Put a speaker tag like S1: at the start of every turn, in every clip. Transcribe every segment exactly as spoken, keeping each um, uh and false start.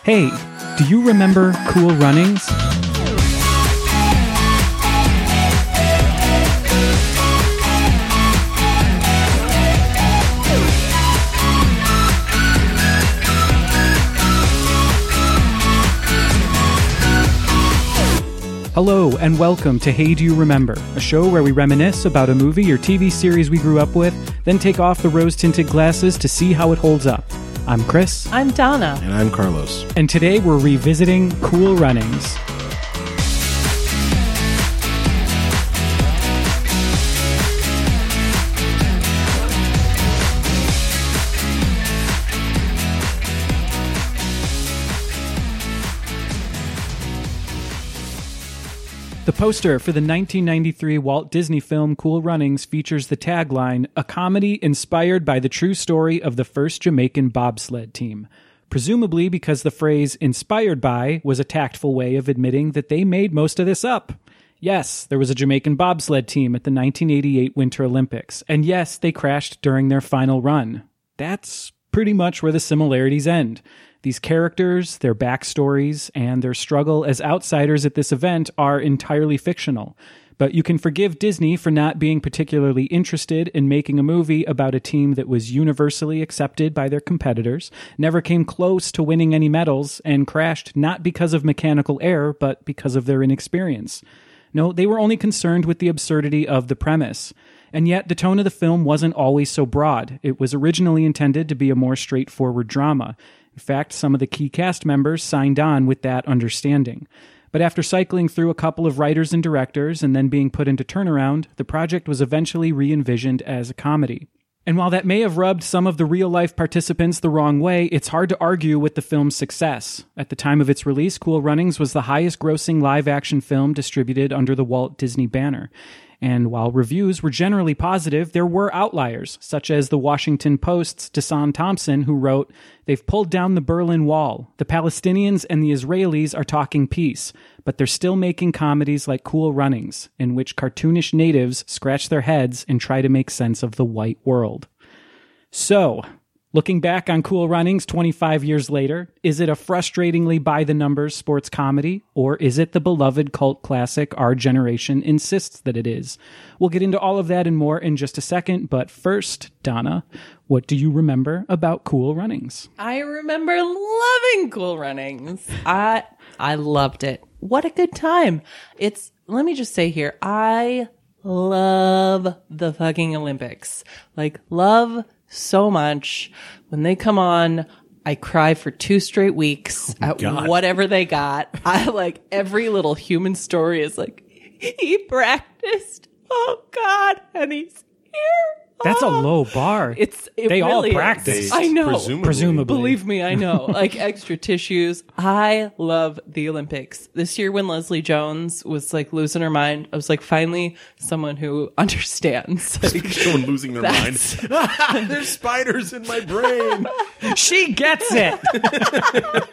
S1: Hey, do you remember Cool Runnings? Hello, and welcome to Hey Do You Remember, a show where we reminisce about a movie or T V series we grew up with, then take off the rose-tinted glasses to see how it holds up. I'm Chris.
S2: I'm Donna.
S3: And I'm Carlos.
S1: And today we're revisiting Cool Runnings. The poster for the nineteen ninety-three Walt Disney film Cool Runnings features the tagline, "A comedy inspired by the true story of the first Jamaican bobsled team," presumably because the phrase "inspired by" was a tactful way of admitting that they made most of this up. Yes, there was a Jamaican bobsled team at the nineteen eighty-eight Winter Olympics, and yes, they crashed during their final run. That's pretty much where the similarities end. These characters, their backstories, and their struggle as outsiders at this event are entirely fictional. But you can forgive Disney for not being particularly interested in making a movie about a team that was universally accepted by their competitors, never came close to winning any medals, and crashed not because of mechanical error, but because of their inexperience. No, they were only concerned with the absurdity of the premise. And yet, the tone of the film wasn't always so broad. It was originally intended to be a more straightforward drama. In fact, some of the key cast members signed on with that understanding. But after cycling through a couple of writers and directors and then being put into turnaround, the project was eventually re-envisioned as a comedy. And while that may have rubbed some of the real-life participants the wrong way, it's hard to argue with the film's success. At the time of its release, Cool Runnings was the highest-grossing live-action film distributed under the Walt Disney banner. And while reviews were generally positive, there were outliers, such as the Washington Post's Deshaun Thompson, who wrote, "They've pulled down the Berlin Wall. The Palestinians and the Israelis are talking peace, but they're still making comedies like Cool Runnings, in which cartoonish natives scratch their heads and try to make sense of the white world." So, looking back on Cool Runnings twenty-five years later, is it a frustratingly by-the-numbers sports comedy, or is it the beloved cult classic our generation insists that it is? We'll get into all of that and more in just a second, but first, Donna, what do you remember about Cool Runnings?
S2: I remember loving Cool Runnings. I I loved it. What a good time. It's, let me just say here, I love the fucking Olympics. Like, love so much. When they come on, I cry for two straight weeks oh at God. whatever they got. I like every little human story is like, he practiced. Oh God. And he's here.
S1: That's a low bar.
S2: It's it
S1: they
S2: really
S1: all practice.
S2: Is. I know.
S3: Presumably.
S1: Presumably.
S2: Believe me, I know. Like extra tissues. I love the Olympics. This year when Leslie Jones was like losing her mind, I was like, finally someone who understands. Like,
S3: someone losing their mind. There's spiders in my brain.
S1: She gets it.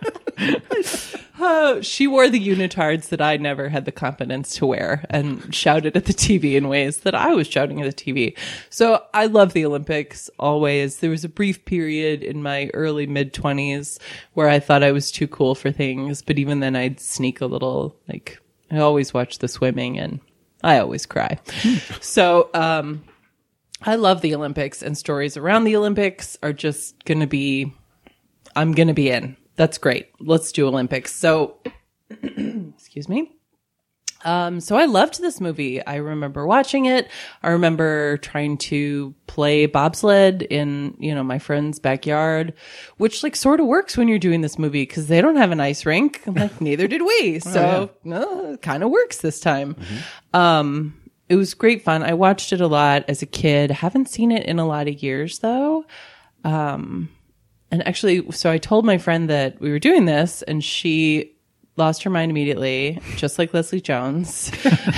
S2: Oh, she wore the unitards that I never had the confidence to wear and shouted at the T V in ways that I was shouting at the T V. So I love the Olympics always. There was a brief period in my early mid-twenties where I thought I was too cool for things, but even then I'd sneak a little, like, I always watch the swimming and I always cry. So, um, I love the Olympics, and stories around the Olympics are just going to be, I'm going to be in. That's great. Let's do Olympics. So, excuse me. Um, so I loved this movie. I remember watching it. I remember trying to play bobsled in, you know, my friend's backyard, which like sort of works when you're doing this movie because they don't have an ice rink. I'm like, neither did we. So, oh, yeah. no, it kind of works this time. Mm-hmm. Um, it was great fun. I watched it a lot as a kid. Haven't seen it in a lot of years though. Um, And actually, so I told my friend that we were doing this, and she lost her mind immediately, just like Leslie Jones.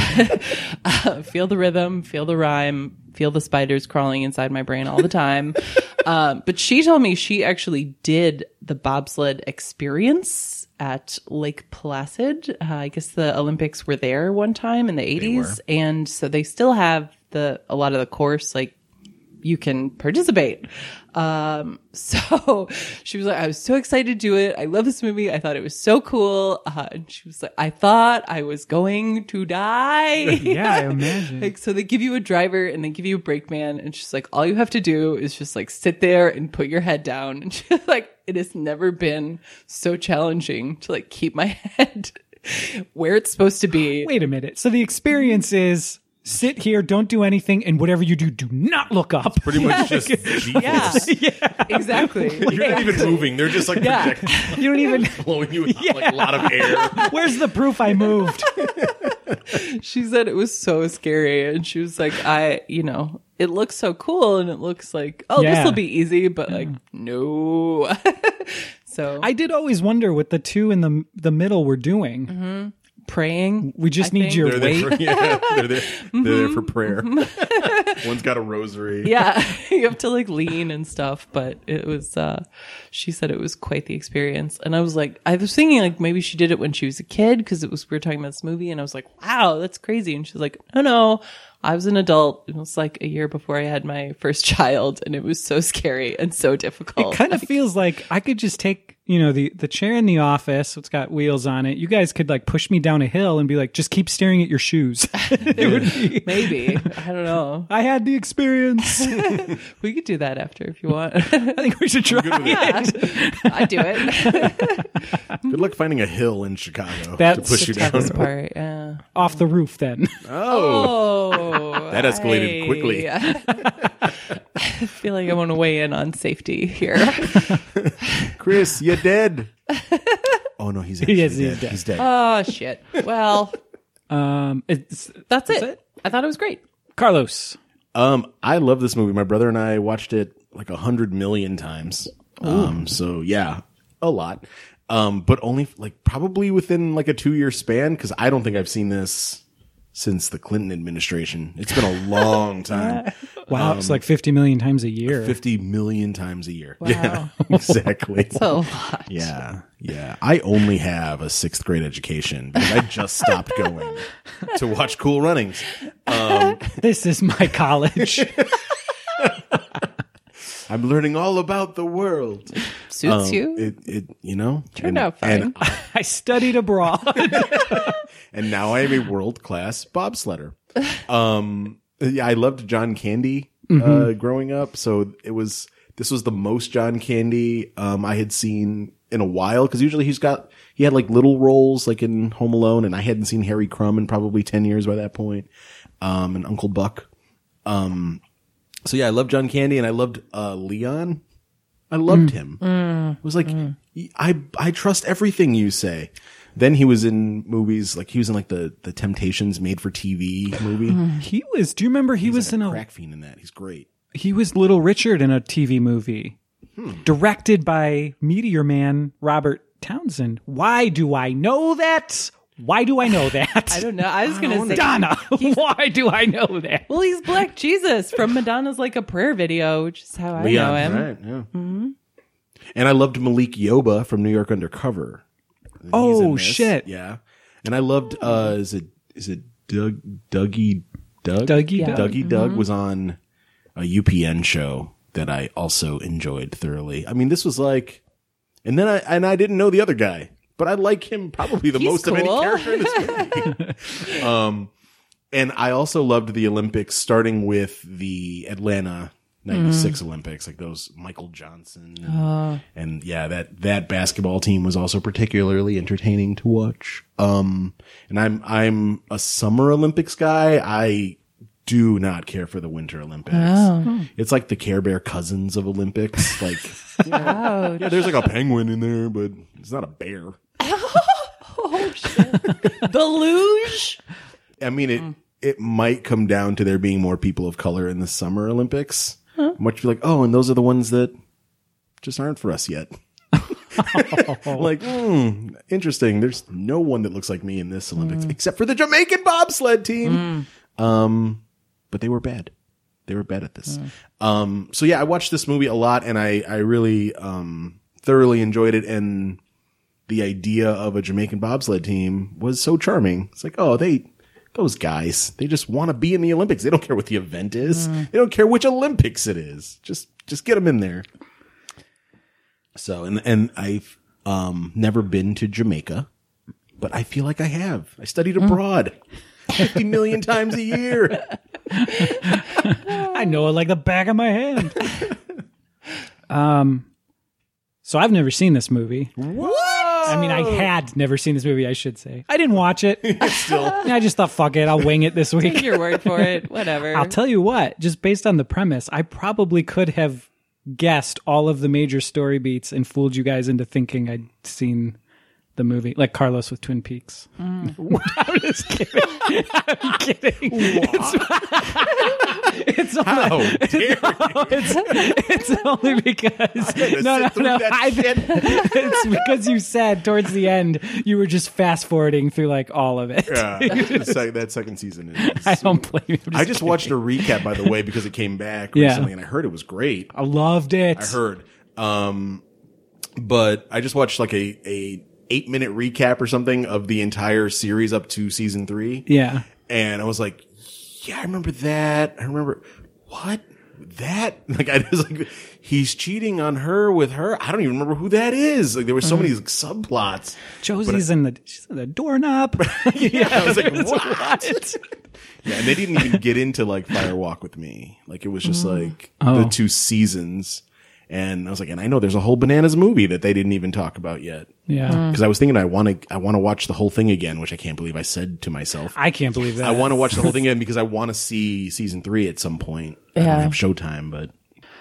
S2: uh, feel the rhythm, feel the rhyme, feel the spiders crawling inside my brain all the time. um, but she told me she actually did the bobsled experience at Lake Placid. Uh, I guess the Olympics were there one time in the eighties. And so they still have the a lot of the course, like, you can participate. Um, so she was like, I was so excited to do it. I love this movie. I thought it was so cool. Uh, and she was like, I thought I was going to die.
S1: Yeah, I imagine.
S2: Like, so they give you a driver and they give you a brakeman, and she's like, all you have to do is just like sit there and put your head down. And she's like, it has never been so challenging to like keep my head where it's supposed to be.
S1: Wait a minute. So the experience is sit here, don't do anything, and whatever you do, do not look up.
S3: Pretty much just default.
S2: Yeah,
S1: yeah.
S2: exactly.
S3: You're not even moving. They're just like
S2: Yeah.
S3: projecting,
S1: You don't even.
S3: blowing you with
S1: Yeah.
S3: like a lot of air.
S1: Where's the proof I moved?
S2: She said it was so scary, and she was like, I, you know, it looks so cool, and it looks like, oh,
S1: Yeah.
S2: this will be easy, but like, no. So
S1: I did always wonder what the two in the the middle were doing.
S2: praying.
S1: We just
S2: I
S1: need
S2: think.
S1: your
S3: They're there,
S1: weight.
S3: for, yeah, they're there. They're there for prayer. One's got a rosary.
S2: Yeah, you have to like lean and stuff, but it was, uh, she said it was quite the experience. And I was like, I was thinking like maybe she did it when she was a kid, because it was, we were talking about this movie, and I was like, wow, that's crazy. And she's like, no, no, I was an adult. It was like a year before I had my first child, and it was so scary and so difficult.
S1: It kind of feels like I could just take, you know, the, the chair in the office. It's got wheels on it. You guys could like push me down a hill and be like, just keep staring at your shoes. It would be.
S2: Maybe. I don't know.
S1: I had the experience.
S2: We could do that after if you want.
S1: I think we should try.
S3: Good with it.
S2: I do it.
S3: Good luck finding a hill in Chicago
S1: That's
S3: to push you
S2: The
S3: down.
S2: toughest part. Yeah.
S1: Off the roof then.
S3: Oh,
S2: Oh,
S3: that escalated
S2: I-
S3: quickly.
S2: I feel like I want to weigh in on safety here.
S3: Chris, you're dead. Oh no, he's actually
S1: He is,
S3: dead.
S1: he's dead.
S3: He's dead.
S2: Oh shit. Well,
S1: Um, it's
S2: that's, it.
S1: it?
S2: I thought it was great.
S1: Carlos.
S3: Um, I love this movie. My brother and I watched it like a hundred million times. Um, so yeah, a lot. Um, but only like probably within like a two year span, because I don't think I've seen this since the Clinton administration. It's been a long time.
S1: Wow, it's like fifty million times a year.
S3: fifty million times a year.
S2: Wow.
S3: Yeah, exactly.
S2: So a lot.
S3: Yeah, yeah. I only have a sixth grade education because I just stopped going to watch Cool Runnings. Um,
S1: This is my college.
S3: I'm learning all about the world.
S2: Suits
S3: Um,
S2: you.
S3: It, it, you know,
S2: Turned
S3: and,
S2: out fine.
S3: And,
S1: I studied abroad.
S3: and now I am a world class bobsledder. Um, yeah, I loved John Candy uh, growing up, so it was. This was the most John Candy um, I had seen in a while, because usually he's got he had like little roles like in Home Alone, and I hadn't seen Harry Crumb in probably ten years by that point, um, and Uncle Buck. Um, so yeah, I loved John Candy, and I loved uh, Leon. I loved him. It was like I I trust everything you say. Then he was in movies like he was in like the the Temptations made for T V movie.
S1: He was. Do you remember he
S3: He's
S1: was
S3: like
S1: in
S3: a
S1: a?
S3: crack fiend in that. He's great.
S1: He was Little Richard in a T V movie, directed by Meteor Man Robert Townsend. Why do I know that? Why do I know that?
S2: I don't know. I was gonna say
S1: Donna, why do I know that?
S2: Well, he's Black Jesus from Madonna's Like a Prayer video, which is how I know him.
S3: right? Yeah. And I loved Malik Yoba from New York Undercover. He's
S1: Oh,
S3: in this.
S1: shit.
S3: Yeah. And I loved uh is it is it Doug Dougie Doug
S1: Dougie
S2: Yeah.
S1: Doug.
S3: Dougie Doug was on a U P N show that I also enjoyed thoroughly. I mean, this was like, and then I and I didn't know the other guy, but I like him probably the
S2: He's
S3: most of any
S2: cool.
S3: character in this movie. um, and I also loved the Olympics, starting with the Atlanta ninety-six Olympics, like those Michael Johnson, and, and yeah, that that basketball team was also particularly entertaining to watch. Um, and I'm I'm a Summer Olympics guy. I do not care for the Winter Olympics.
S2: Oh.
S3: It's like the Care Bear cousins of Olympics. Like,
S2: Wow.
S3: yeah, there's like a penguin in there, but it's not a bear.
S2: Oh shit. The luge.
S3: I mean, it it might come down to there being more people of color in the Summer Olympics. Much be like, oh, and those are the ones that just aren't for us yet. Like, hmm, interesting. There's no one that looks like me in this Olympics except for the Jamaican bobsled team. Um, but they were bad. They were bad at this. Um, so yeah, I watched this movie a lot, and I I really um thoroughly enjoyed it. And the idea of a Jamaican bobsled team was so charming. It's like, oh, they those guys, they just want to be in the Olympics. They don't care what the event is. Mm. They don't care which Olympics it is. Just, just get them in there. So, and, and I've, um, never been to Jamaica, but I feel like I have. I studied abroad mm. fifty million times a year.
S1: I know it like the back of my hand. um, so I've never seen this movie.
S3: What?
S1: I mean, I had never seen this movie, I should say. I didn't watch it. Still. I just thought, fuck it, I'll wing it this week.
S2: Take your word for it. Whatever.
S1: I'll tell you what, just based on the premise, I probably could have guessed all of the major story beats and fooled you guys into thinking I'd seen the movie, like Carlos with Twin Peaks. Mm. I'm just kidding. I'm kidding. It's, it's
S3: How
S1: only,
S3: dare
S1: it's, it's, it's only because no, no, no. I, it's because you said towards the end you were just fast forwarding through like all of it.
S3: Yeah, that second season is.
S1: I don't blame you.
S3: Just I just kidding. watched a recap, by the way, because it came back
S1: yeah.
S3: recently, and I heard it was great.
S1: I loved it.
S3: I heard, um, but I just watched like a a. eight minute recap or something of the entire series up to season three.
S1: Yeah.
S3: And I was like, yeah, I remember that. I remember what that, like, I was like, he's cheating on her with her. I don't even remember who that is. Like, there were so mm. many like, subplots.
S1: Josie's I, in the, she's in the doorknob.
S3: Yeah. I was like, what? what? Yeah. And they didn't even get into like Fire Walk with Me. Like, it was just mm. like oh. the two seasons. And I was like, and I know there's a whole Bananas movie that they didn't even talk about yet.
S1: Yeah.
S3: Because I was thinking I want to I want to watch the whole thing again, which I can't believe I said to myself.
S1: I can't believe that.
S3: I want to watch the whole thing again because I want to see season three at some point. Yeah. I don't have Showtime, but.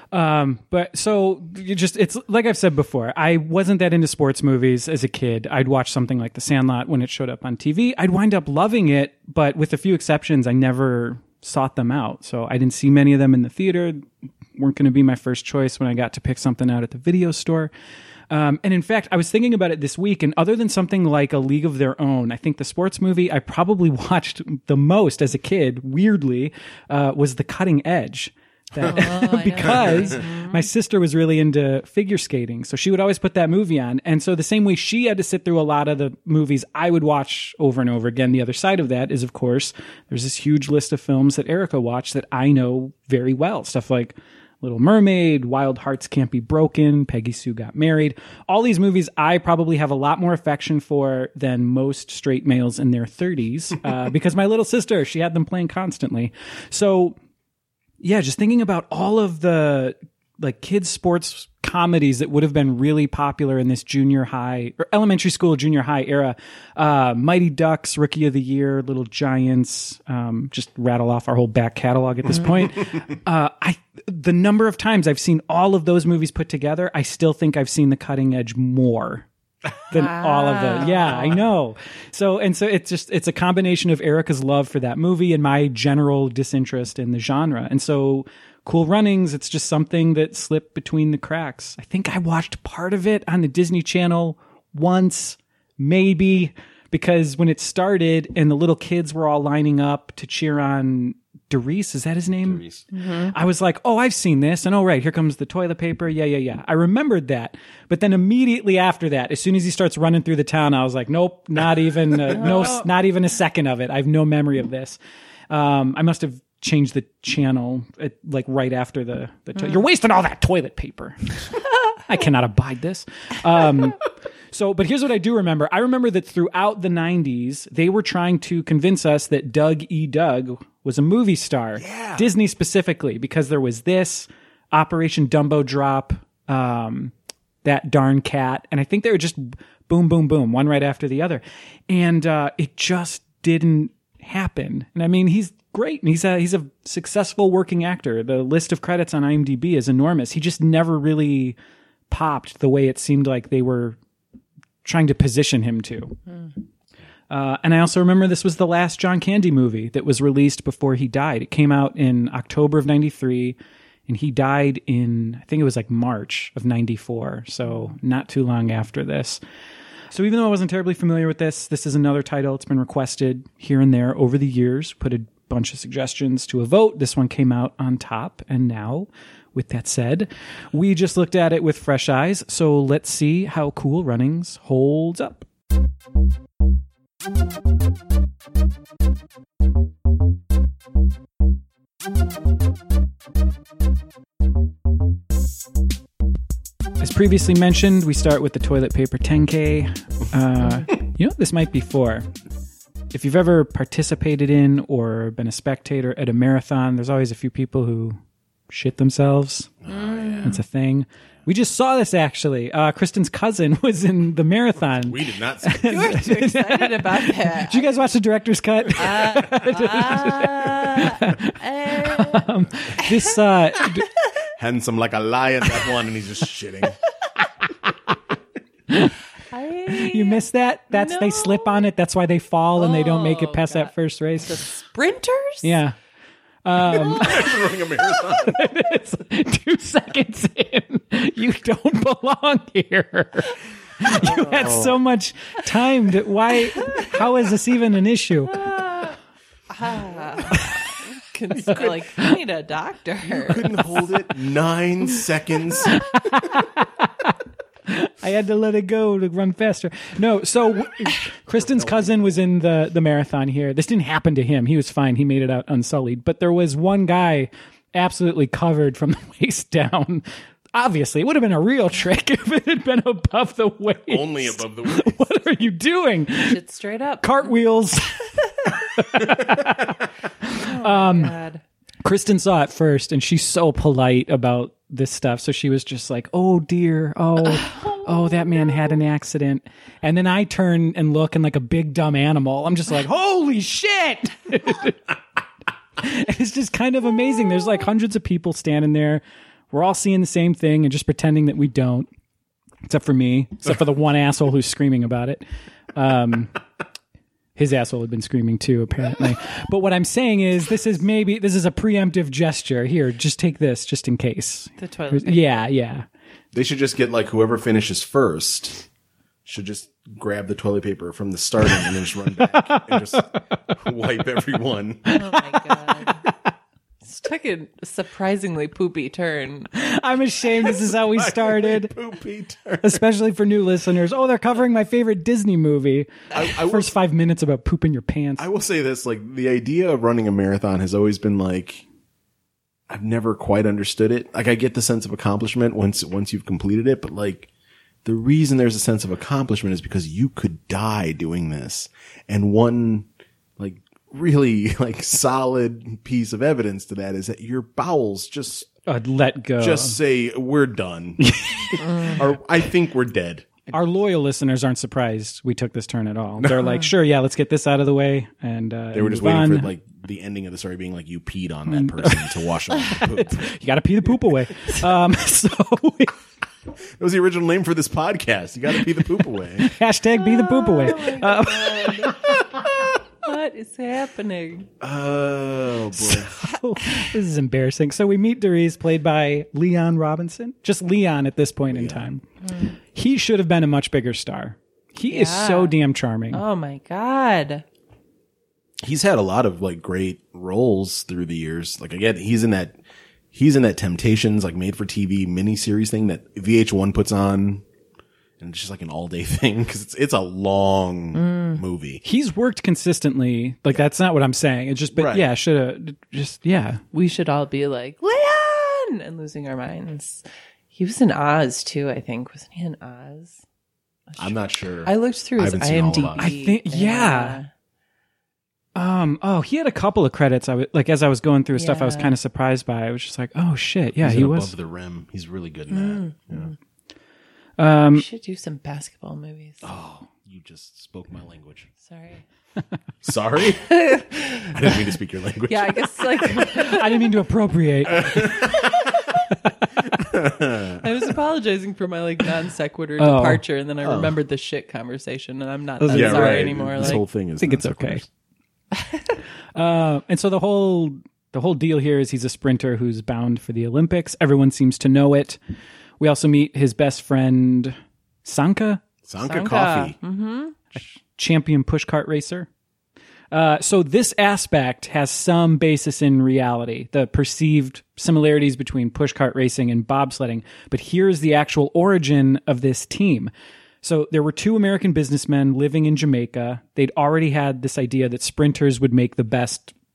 S1: Um, but so you just, it's like I've said before, I wasn't that into sports movies as a kid. I'd watch something like The Sandlot when it showed up on T V. I'd wind up loving it, but with a few exceptions, I never sought them out. So I didn't see many of them in the theater. Weren't going to be my first choice when I got to pick something out at the video store. Um, and in fact, I was thinking about it this week, and other than something like A League of Their Own, I think the sports movie I probably watched the most as a kid, weirdly, uh, was The Cutting Edge. That, oh, because my sister was really into figure skating. So she would always put that movie on. And so the same way she had to sit through a lot of the movies I would watch over and over again, the other side of that is, of course, there's this huge list of films that Erica watched that I know very well. Stuff like Little Mermaid, Wild Hearts Can't Be Broken, Peggy Sue Got Married. All these movies I probably have a lot more affection for than most straight males in their thirties uh, because my little sister, she had them playing constantly. So yeah, just thinking about all of the like kids sports comedies that would have been really popular in this junior high or elementary school, junior high era. Uh, Mighty Ducks, Rookie of the Year, Little Giants, um, just rattle off our whole back catalog at this point. uh, I, the number of times I've seen all of those movies put together, I still think I've seen The Cutting Edge more than wow. all of them. Yeah, I know. So, and so it's just, it's a combination of Erica's love for that movie and my general disinterest in the genre. And so Cool Runnings, it's just something that slipped between the cracks. I think I watched part of it on the Disney Channel once, maybe, because when it started and the little kids were all lining up to cheer on Derice, is that his name? Derice. Mm-hmm. I was like, oh, I've seen this. And oh, right, here comes the toilet paper. Yeah, yeah, yeah. I remembered that. But then immediately after that, as soon as he starts running through the town, I was like, nope, not even, uh, no, not even a second of it. I have no memory of this. Um, I must have changed the channel at, like right after the, the to- mm. You're wasting all that toilet paper. I cannot abide this. Um, So, but here's what I do remember. I remember that throughout the nineties, they were trying to convince us that Doug E. Doug was a movie star.
S3: Yeah.
S1: Disney specifically, because there was this, Operation Dumbo Drop, um, That Darn Cat, and I think they were just boom, boom, boom, one right after the other. And uh, it just didn't happen. And I mean, he's great, and he's a, he's a successful working actor. The list of credits on IMDb is enormous. He just never really popped the way it seemed like they were trying to position him to. Mm. Uh, and I also remember this was the last John Candy movie that was released before he died. It came out in October of ninety-three, and he died in, I think it was like March of ninety-four, so not too long after this. So even though I wasn't terribly familiar with this, this is another title. It's been requested here and there over the years, put a bunch of suggestions to a vote. This one came out on top, and now, with that said, we just looked at it with fresh eyes, so let's see how Cool Runnings holds up. As previously mentioned, we start with the toilet paper ten K. Uh, you know what this might be for? If you've ever participated in or been a spectator at a marathon, there's always a few people who shit themselves. Oh, yeah. It's a thing. We just saw this, actually. Uh, Kristen's cousin was in the marathon.
S3: We did not see it.
S2: You were too excited about that.
S1: Did you guys watch the director's cut?
S2: Uh, uh, uh,
S1: um, this, uh... d-
S3: Handsome like a lion, that one, and he's just shitting.
S2: I,
S1: you missed that? That's
S2: no.
S1: They slip on it. That's why they fall and they don't make it past
S2: God.
S1: that first race.
S2: The sprinters?
S1: Yeah. Um,
S3: Running a marathon.
S1: it's two seconds in. You don't belong here. You had so much time. To, why? How is this even an issue?
S2: Uh, uh, can, like, I need a doctor.
S3: Couldn't hold it nine seconds.
S1: I had to let it go to run faster. No, so w- Kristen's cousin was in the, the marathon here. This didn't happen to him. He was fine. He made it out unsullied. But there was one guy absolutely covered from the waist down. Obviously, it would have been a real trick if it had been above the waist.
S3: Only above the waist.
S1: What are you doing?
S2: Shit straight up.
S1: Cartwheels.
S2: Oh,
S1: um,
S2: God.
S1: Kristen saw it first, and she's so polite about this stuff. So she was just like, oh, dear. Oh, oh, that man had an accident. And then I turn and look and like a big dumb animal. I'm just like, holy shit. It's just kind of amazing. There's like hundreds of people standing there. We're all seeing the same thing and just pretending that we don't, except for me, except for the one asshole who's screaming about it. Um, his asshole had been screaming too, apparently. But what I'm saying is this is maybe, this is a preemptive gesture. Here, just take this just in case.
S2: The toilet paper.
S1: Yeah, yeah.
S3: They should just get like whoever finishes first should just grab the toilet paper from the starting and then just run back and just wipe everyone.
S2: Oh, my God. This took a surprisingly poopy turn.
S1: I'm ashamed this is how we started.
S3: Poopy turn.
S1: Especially for new listeners. Oh, they're covering my favorite Disney movie.
S3: I, I will,
S1: First five minutes about pooping your pants.
S3: I will say this, like the idea of running a marathon has always been like, I've never quite understood it. Like I get the sense of accomplishment once, once you've completed it, but like the reason there's a sense of accomplishment is because you could die doing this. And one like really like solid piece of evidence to that is that your bowels just
S1: uh, let go.
S3: just say we're done. Or I think we're dead.
S1: Our loyal listeners aren't surprised we took this turn at all. They're like, sure, yeah, let's get this out of the way. And uh,
S3: They were just
S1: move
S3: waiting
S1: on.
S3: for like the ending of the story being like you peed on that person to wash off the poop.
S1: You got to pee the poop away. Um, so we,
S3: That was the original name for this podcast. You got to pee the poop away.
S1: hashtag be the poop away.
S2: Oh, what is happening?
S3: Oh boy.
S1: So, this is embarrassing. So we meet Deriz, played by Leon Robinson. Just Leon at this point in time. Mm. He should have been a much bigger star. He is
S2: Yeah.
S1: so damn charming.
S2: Oh, my God.
S3: He's had a lot of like great roles through the years. Like again, he's in that he's in that Temptations like made for T V miniseries thing that V H one puts on, and it's just like an all day thing because it's it's a long
S2: Mm.
S3: movie.
S1: He's worked consistently. Like, that's not what I'm saying. It's just, but
S3: Right.
S1: yeah, should have just, yeah.
S2: We should all be like, Leon! And losing our minds. He was in Oz, too, I think. Wasn't he in Oz?
S3: I'm not sure.
S2: I looked through
S3: I
S2: his
S3: haven't seen all of
S2: IMDb.
S3: Oz.
S1: I think- yeah. Um. Oh, he had a couple of credits. I was like, as I was going through stuff, I was
S2: Yeah.
S1: kind of surprised by. I was just like, oh shit, yeah,
S3: he's
S1: he
S3: in
S1: was.
S3: Above the Rim. He's really good in that. Yeah.
S1: Um.
S2: We should do some basketball movies.
S3: Oh, you just spoke my language.
S2: Sorry.
S3: Sorry, I didn't mean to speak your language.
S2: Yeah, I guess like
S1: I didn't mean to appropriate.
S2: I was apologizing for my like non sequitur
S1: Oh.
S2: departure, and then I remembered the shit conversation, and I'm not
S1: Yeah,
S2: that
S3: Yeah,
S2: sorry
S3: right.
S2: anymore.
S3: This
S2: Like,
S3: whole thing is.
S1: I think it's
S3: non
S1: okay.
S3: sequiturs.
S1: Uh, and so the whole the whole deal here is he's a sprinter who's bound for the Olympics. Everyone seems to know it. We also meet his best friend, Sanka,
S3: Sanka,
S2: Sanka.
S3: Coffee.
S1: champion pushcart racer. Uh, so this aspect has some basis in reality, the perceived similarities between pushcart racing and bobsledding. But here's the actual origin of this team. So there were two American businessmen living in Jamaica. They'd already had this idea that sprinters would make the best s-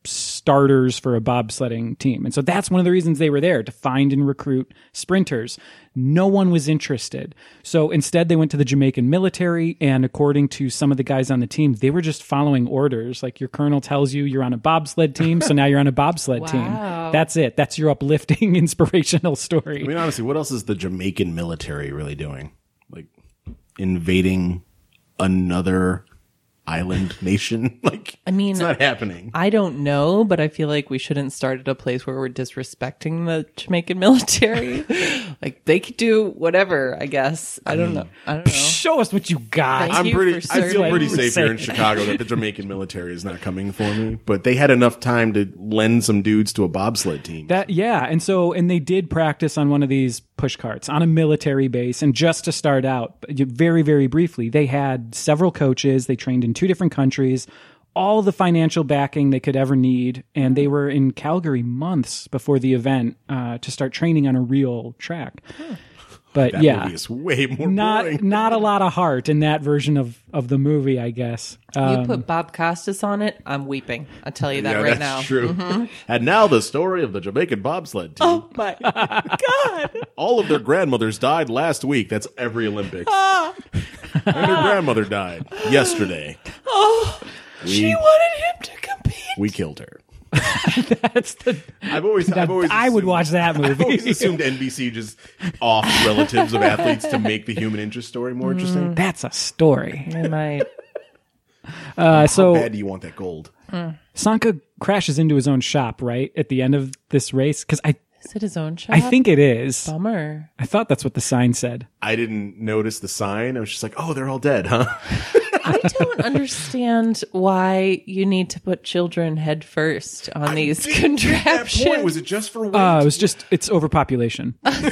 S1: starters for a bobsledding team. And so that's one of the reasons they were there, to find and recruit sprinters. No one was interested. So instead they went to the Jamaican military, and according to some of the guys on the team, they were just following orders. Like, your colonel tells you you're on a bobsled team, so now you're on a bobsled
S2: Wow.
S1: team. That's it. That's your uplifting, inspirational story.
S3: I mean, honestly, what else is the Jamaican military really doing? Like, invading another island nation? Like,
S2: I mean,
S3: it's not happening.
S2: I don't know, but I feel like we shouldn't start at a place where we're disrespecting the Jamaican military. Like, they could do whatever, I guess. I don't know. I don't know.
S1: Show us what you got.
S2: Thank
S3: I'm
S2: you
S3: pretty.
S2: for
S3: I feel
S2: serving.
S3: pretty safe here in
S1: Say-
S3: Chicago that the Jamaican military is not coming for me. But they had enough time to lend some dudes to a bobsled team.
S1: That yeah, and so and they did practice on one of these push carts on a military base, and just to start out, very very briefly, they had several coaches. They trained in two different countries, all the financial backing they could ever need, and they were in Calgary months before the event uh, to start training on a real track. But
S3: that
S1: yeah,
S3: movie is way more
S1: not
S3: boring.
S1: not a lot of heart in that version of of the movie, I guess. Um,
S2: You put Bob Costas on it, I'm weeping. I'll tell you that
S3: yeah,
S2: right
S3: that's
S2: now.
S3: true. And now the story of the Jamaican bobsled team.
S2: Oh my God.
S3: All of their grandmothers died last week. That's every Olympics. and their grandmother died yesterday.
S2: Oh,
S3: We-
S2: she wanted him to compete.
S3: We killed her.
S1: that's the.
S3: I've always, I've always
S1: I would
S3: assumed-
S1: watch that
S3: I've always
S1: movie.
S3: assumed N B C just off relatives of athletes to make the human interest story more interesting.
S1: That's a story.
S2: I might.
S1: Uh,
S3: How
S1: so
S3: bad do you want that gold?
S1: Sanka crashes into his own shop right at the end of this race, because I
S2: Is it his own shop?
S1: I think it is.
S2: Bummer.
S1: I thought that's what the sign said.
S3: I didn't notice the sign. I was just like, oh, they're all dead, huh?
S2: I don't understand why you need to put children head first on these
S3: Didn't get that
S2: contraptions.
S3: point. Was it just for weight?
S1: Uh, it was just it's overpopulation.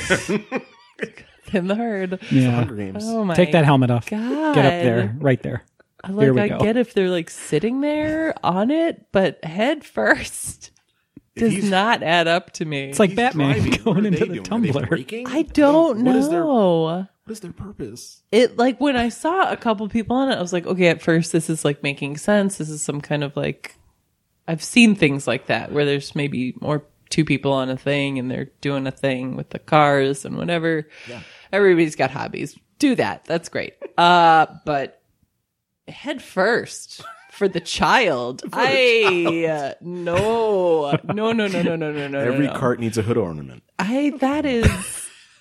S2: in the herd.
S1: Yeah,
S3: Hunger Games.
S2: Oh my
S1: take that helmet off.
S2: God.
S1: Get up there, right there.
S2: I
S1: Here
S2: Like
S1: we
S2: I
S1: go.
S2: get if they're like sitting there on it, but head first
S3: If
S2: does
S3: he's-
S2: not add up to me.
S1: It's like
S3: He's
S1: Batman
S3: driving. What
S1: going
S3: are
S1: into
S3: they
S1: the
S3: doing? Are they
S1: tumbler.
S3: braking?
S2: I don't know.
S3: What is their What is their purpose?
S2: It like when I saw a couple people on it, I was like, okay, at first this is like making sense. This is some kind of like, I've seen things like that where there's maybe more two people on a thing and they're doing a thing with the cars and whatever.
S3: Yeah.
S2: Everybody's got hobbies. Do that. That's great. Uh, but head first for the child. I uh, no, no, no, no, no, no, no, no.
S3: Every
S2: no.
S3: cart needs a hood ornament.
S2: I that is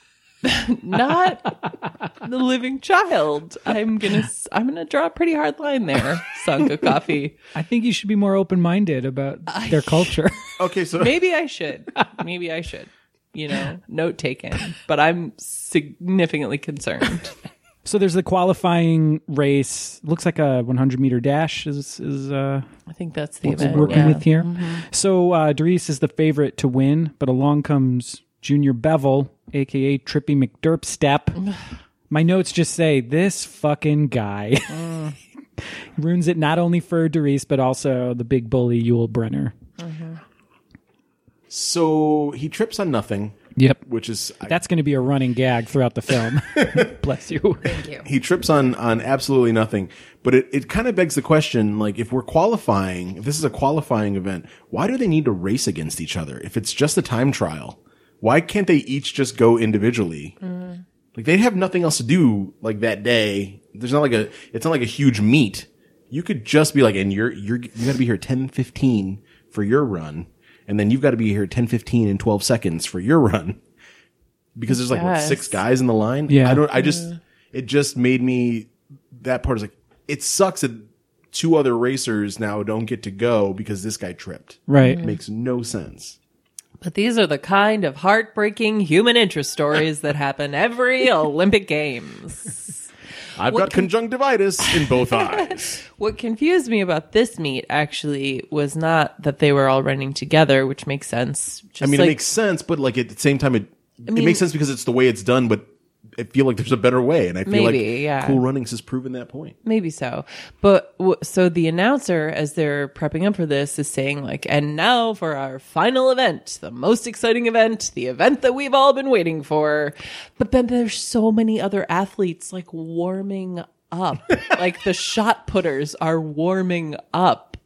S2: not the living child. I'm gonna I'm gonna draw a pretty hard line there, Sanka Coffee.
S1: I think you should be more open minded about their culture.
S3: Okay, so
S2: Maybe I should. Maybe I should. You know, note taken. But I'm significantly concerned.
S1: So there's the qualifying race. Looks like a one hundred meter dash is is uh,
S2: I think that's the
S1: what we're
S2: event.
S1: working
S2: yeah.
S1: with here. So uh, Dries is the favorite to win, but along comes Junior Bevel, aka Trippy McDurpstep. My notes just say this fucking guy ruins it not only for Dries but also the big bully Yul Brenner.
S3: so he trips on nothing,
S1: Yep,
S3: which is
S1: that's going to be a running gag throughout the film. Bless you.
S3: he trips on on absolutely nothing. But it, it kind of begs the question, like, if we're qualifying, if this is a qualifying event, why do they need to race against each other? If it's just a time trial, why can't they each just go individually?
S2: Mm.
S3: Like, they have nothing else to do, like, that day. There's not like a, it's not like a huge meet. You could just be like, and you're, you're, you gotta be here ten fifteen for your run. And then you've got to be here ten fifteen and twelve seconds for your run. Because there's like, what,
S2: Yes.
S3: six guys in the line?
S1: Yeah.
S3: I don't, I just, it just made me, that part is like, it sucks that two other racers now don't get to go because this guy tripped.
S1: Right.
S3: It makes no sense.
S2: But these are the kind of heartbreaking human interest stories that happen every Olympic Games.
S3: I've
S2: What
S3: got
S2: can-
S3: conjunctivitis in both eyes.
S2: What confused me about this meet actually was not that they were all running together, which makes sense. Just
S3: I mean,
S2: like,
S3: it makes sense, but like at the same time, it,
S2: mean-
S3: it makes sense because it's the way it's done, but I feel like there's a better way. And I feel
S2: Maybe,
S3: like
S2: yeah.
S3: Cool Runnings has proven that point.
S2: maybe so. But w- so the announcer, as they're prepping up for this, is saying like, and now for our final event, the most exciting event, the event that we've all been waiting for. But then there's so many other athletes like warming up. Like the shot putters are warming up.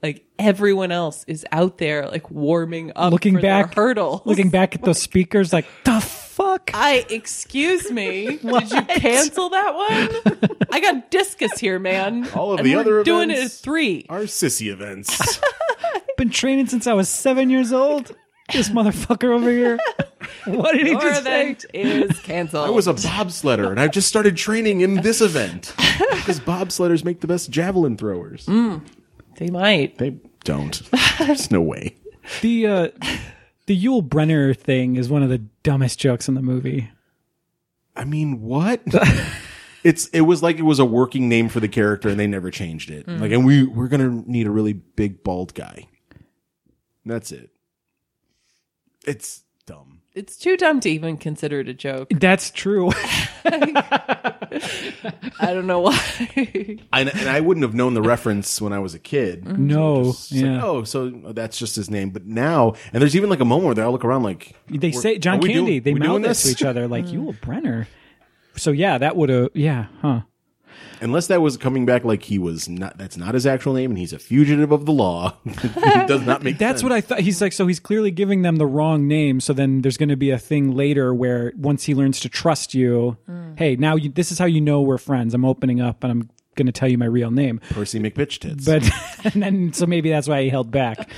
S2: like everyone else is out there like warming up
S1: Looking
S2: for
S1: back,
S2: their hurdles.
S1: looking back at those speakers, like the fuck.
S2: I excuse me. Did you cancel that one? I got discus here, man.
S3: All of
S2: and
S3: the
S2: we're
S3: other
S2: doing
S3: events
S2: it at three.
S3: Our sissy events.
S1: Been training since I was seven years old. This motherfucker over here. What did he
S2: Your
S1: just say?
S2: event is canceled.
S3: I was a bobsledder, and I just started training in this event because bobsledders make the best javelin throwers.
S2: Mm, they might.
S3: They don't. There's no way.
S1: The uh, the Yul Brynner thing is one of the dumbest jokes in the movie.
S3: I mean, what? It's it was like it was a working name for the character, and they never changed it.
S2: Mm.
S3: Like, and we we're gonna need a really big bald guy. That's it. It's dumb.
S2: It's too dumb to even consider it a joke.
S1: That's true.
S2: I don't know why.
S3: I, and I wouldn't have known the reference when I was a kid.
S1: No,
S3: It's like,
S1: yeah.
S3: oh, so that's just his name. But now, and there's even like a moment where they all look around like
S1: They
S3: we're-
S1: say John
S3: are we
S1: Candy.
S3: doing-
S1: they
S3: we
S1: mouth
S3: doing
S1: it
S3: this?
S1: to each other like Yul Brynner. So yeah, that would have. Yeah, huh?
S3: Unless that was coming back like he was not. That's not his actual name, and he's a fugitive of the law. It does not make.
S1: That's
S3: sense.
S1: what I thought. He's like, so he's clearly giving them the wrong name. So then there's going to be a thing later where once he learns to trust you, hey, now you, this is how you know we're friends. I'm opening up and I'm going to tell you my real name.
S3: Percy McPitch tits.
S1: But and then so maybe that's why he held back.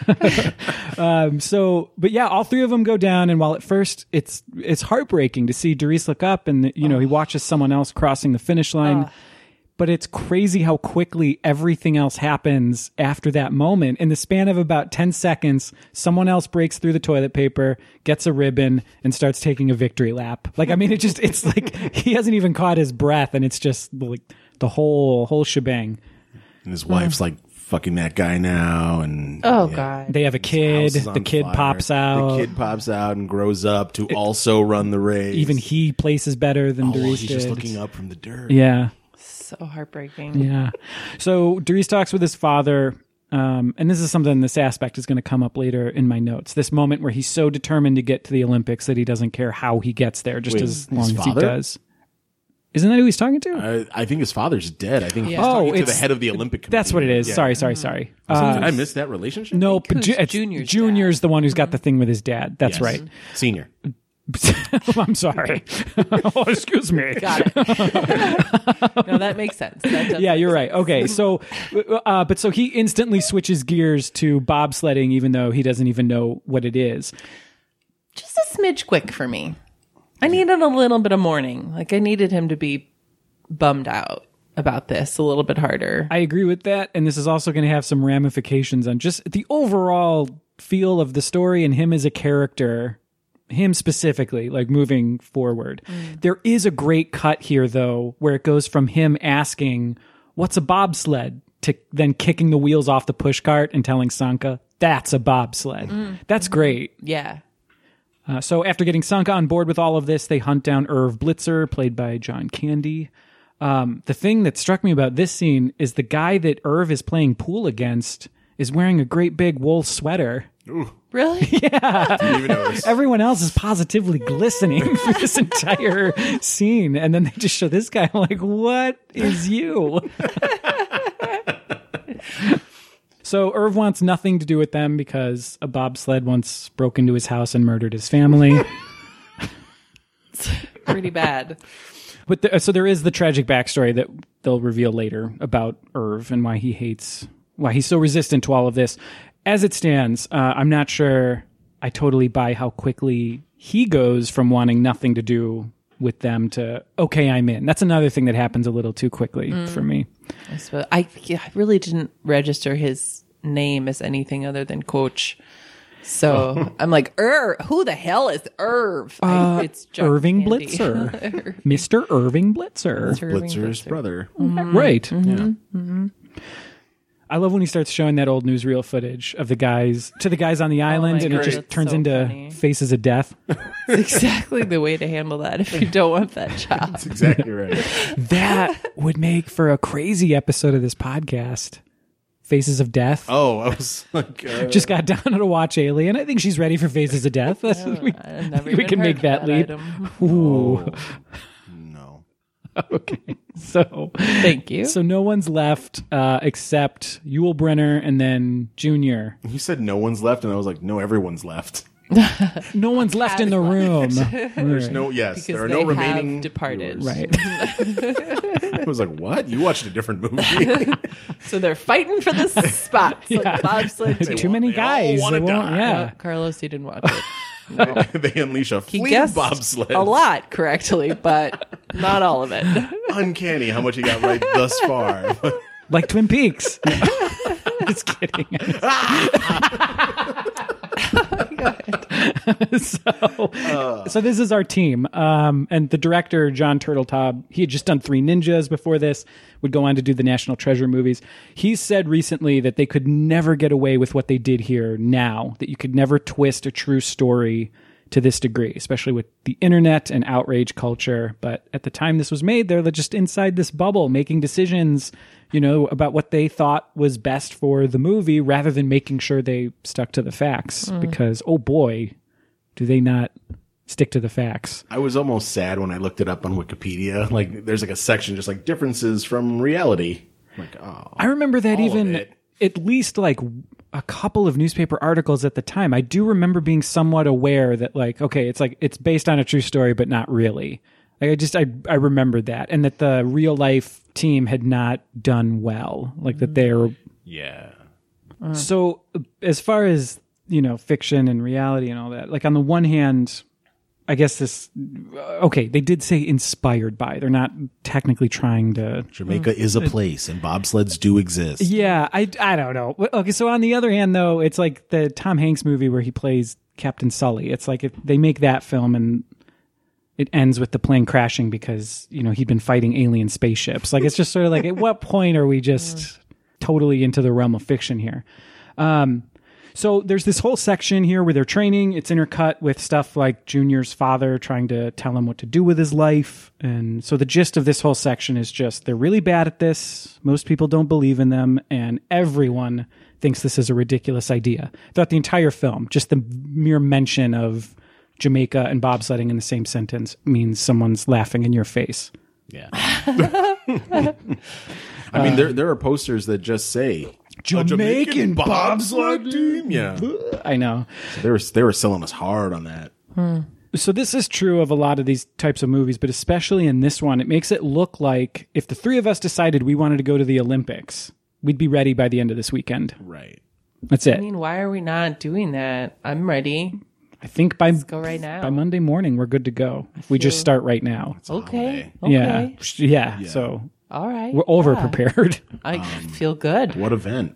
S1: um, so, but yeah, all three of them go down. And while at first it's it's heartbreaking to see Doris look up and you know he watches someone else crossing the finish line.
S2: Uh.
S1: But it's crazy how quickly everything else happens after that moment. In the span of about ten seconds, someone else breaks through the toilet paper, gets a ribbon, and starts taking a victory lap. Like, I mean, it just, it's like he hasn't even caught his breath, and it's just like the whole, whole shebang.
S3: and his wife's like fucking that guy now, and
S2: Oh,
S3: yeah.
S2: God.
S1: They have a kid,
S3: House is
S1: the
S3: on
S1: kid
S3: fire.
S1: pops out.
S3: The kid pops out and grows up to also run the race.
S1: Even he places better than
S3: oh,
S1: Doris
S3: he's
S1: did.
S3: just looking up from the dirt.
S1: Yeah.
S2: So heartbreaking.
S1: Yeah. So Doris talks with his father. Um, and this is something, this aspect is going to come up later in my notes. This moment where he's so determined to get to the Olympics that he doesn't care how he gets there, just
S3: Wait,
S1: as
S3: his
S1: long as he
S3: father?
S1: does. Isn't that who he's talking to?
S3: I, I think his father's dead. I think
S2: Yeah.
S3: he's talking
S1: Oh,
S3: to the
S1: it's-
S3: head of the Olympic Committee.
S1: That's what it is.
S3: Yeah.
S1: Sorry, sorry, sorry.
S3: Did
S1: Uh,
S3: I miss that relationship?
S1: no,
S2: think
S1: Ju-
S2: who's
S1: it's
S2: Junior's
S1: Junior's the one who's got the thing with his dad. That's
S3: Yes.
S1: right.
S3: Senior.
S1: I'm sorry. oh, excuse me.
S2: Got it. No, that makes sense. That does
S1: Yeah,
S2: make
S1: you're
S2: sense.
S1: right. Okay, so, uh, but so he instantly switches gears to bobsledding, even though he doesn't even know what it is.
S2: Just a smidge quick for me. I needed a little bit of mourning. Like, I needed him to be bummed out about this a little bit harder.
S1: I agree with that, and this is also going to have some ramifications on just the overall feel of the story and him as a character, him specifically, like moving forward. There is a great cut here, though, where it goes from him asking, "What's a bobsled?" to then kicking the wheels off the pushcart and telling Sanka, "That's a bobsled." That's great.
S2: Yeah.
S1: Uh, so after getting Sanka on board with all of this, they hunt down Irv Blitzer, played by John Candy. Um, the thing that struck me about this scene is the guy that Irv is playing pool against is wearing a great big wool sweater.
S2: Really?
S3: Didn't even notice.
S1: Everyone else is positively glistening for this entire scene. And then they just show this guy like, what is you? So Irv wants nothing to do with them because a bobsled once broke into his house and murdered his family.
S2: Pretty bad.
S1: But the, so there is the tragic backstory that they'll reveal later about Irv and why he hates, why he's so resistant to all of this. As it stands, uh, I'm not sure I totally buy how quickly he goes from wanting nothing to do with them to, okay, I'm in. That's another thing that happens a little too quickly for me.
S2: I suppose. I, yeah, I really didn't register his name as anything other than Coach. So I'm like, Irv, who the hell is Irv? I, it's John
S1: Irving
S2: Candy.
S1: Blitzer. Mister Irving Blitzer.
S2: Mister Irving
S3: Blitzer's
S2: Blitzer.
S3: brother.
S1: Right. I love when he starts showing that old newsreel footage of the guys to the guys on the island,
S2: my
S1: and it
S2: God,
S1: just
S2: that's
S1: turns
S2: so
S1: into
S2: funny.
S1: faces of death.
S2: It's exactly the way to handle that if you don't want that job.
S3: That's exactly right.
S1: That would make for a crazy episode of this podcast. Faces of Death.
S3: Oh, I was like, uh,
S1: Just got down to watch Alien. I think she's ready for Faces of Death. That's- we
S2: I've never
S1: we
S2: even
S1: can
S2: heard
S1: make
S2: of
S1: that leap.
S2: item.
S1: Ooh.
S3: no.
S1: Okay. So
S2: Thank you.
S1: So no one's left uh, except Yul Brynner and then Junior.
S3: You said no one's left, and I was like, no, everyone's left.
S1: No one's left in the room.
S3: There's no, yes,
S2: because
S3: there are
S2: they
S3: no
S2: have
S3: remaining
S2: departed.
S3: viewers.
S1: Right.
S3: I was like, what? You watched a different movie?
S2: So they're fighting for the spots.
S1: Yeah.
S2: Like bobsled team.
S1: Too many
S3: they all
S1: guys.
S3: wanna
S1: They won't-
S3: die.
S1: Yeah.
S2: Uh, Carlos, he didn't watch it.
S3: They unleash a
S2: He
S3: fleet
S2: guessed
S3: of bobsleds.
S2: a lot correctly, but not all of it.
S3: Uncanny how much he got right thus far.
S1: Like Twin Peaks. Just kidding. so, so this is our team. Um, and the director, John Turteltaub, he had just done Three Ninjas before this, would go on to do the National Treasure movies. He said recently that they could never get away with what they did here now, that you could never twist a true story to this degree, especially with the internet and outrage culture. But at the time this was made, they're just inside this bubble, making decisions, you know, about what they thought was best for the movie rather than making sure they stuck to the facts.
S2: Mm.
S1: Because, oh boy, do they not stick to the facts.
S3: I was almost sad when I looked it up on Wikipedia. Like, there's like a section just like differences from reality. I'm like, oh.
S1: I remember that
S3: all of
S1: even
S3: it.
S1: at least like a couple of newspaper articles at the time. I do remember being somewhat aware that like, okay, it's like it's based on a true story, but not really. Like I just I I remembered that, and that the real life team had not done well. Like that they're
S3: Yeah.
S1: so as far as you know, fiction and reality and all that. Like on the one hand, I guess this okay, they did say inspired by. They're not technically trying to.
S3: Jamaica is a place, and bobsleds do exist.
S1: Yeah, I, I don't know. Okay, so on the other hand, though, it's like the Tom Hanks movie where he plays Captain Sully. It's like if they make that film and it ends with the plane crashing because, you know, he'd been fighting alien spaceships. Like, it's just sort of like, at what point are we just totally into the realm of fiction here? Um, so there's this whole section here where they're training. It's intercut with stuff like Junior's father trying to tell him what to do with his life. And so the gist of this whole section is just they're really bad at this. Most people don't believe in them. And everyone thinks this is a ridiculous idea. Throughout the entire film, just the mere mention of Jamaica and bobsledding in the same sentence means someone's laughing in your face.
S3: Yeah. I mean, there there are posters that just say
S1: Jamaican
S3: bobsled team. Yeah,
S1: I know.
S3: so they were they were selling us hard on that.
S1: So this is true of a lot of these types of movies, but especially in this one, it makes it look like if the three of us decided we wanted to go to the Olympics, we'd be ready by the end of this weekend.
S3: Right.
S1: That's it.
S2: I mean, why are we not doing that? I'm ready.
S1: I think by
S2: Go right now.
S1: by Monday morning we're good to go. If we just
S2: feel-
S1: start right now.
S2: Okay.
S1: Yeah.
S2: Okay.
S1: yeah. So
S2: All right.
S1: we're over
S2: Yeah.
S1: prepared.
S2: I feel good.
S3: What event?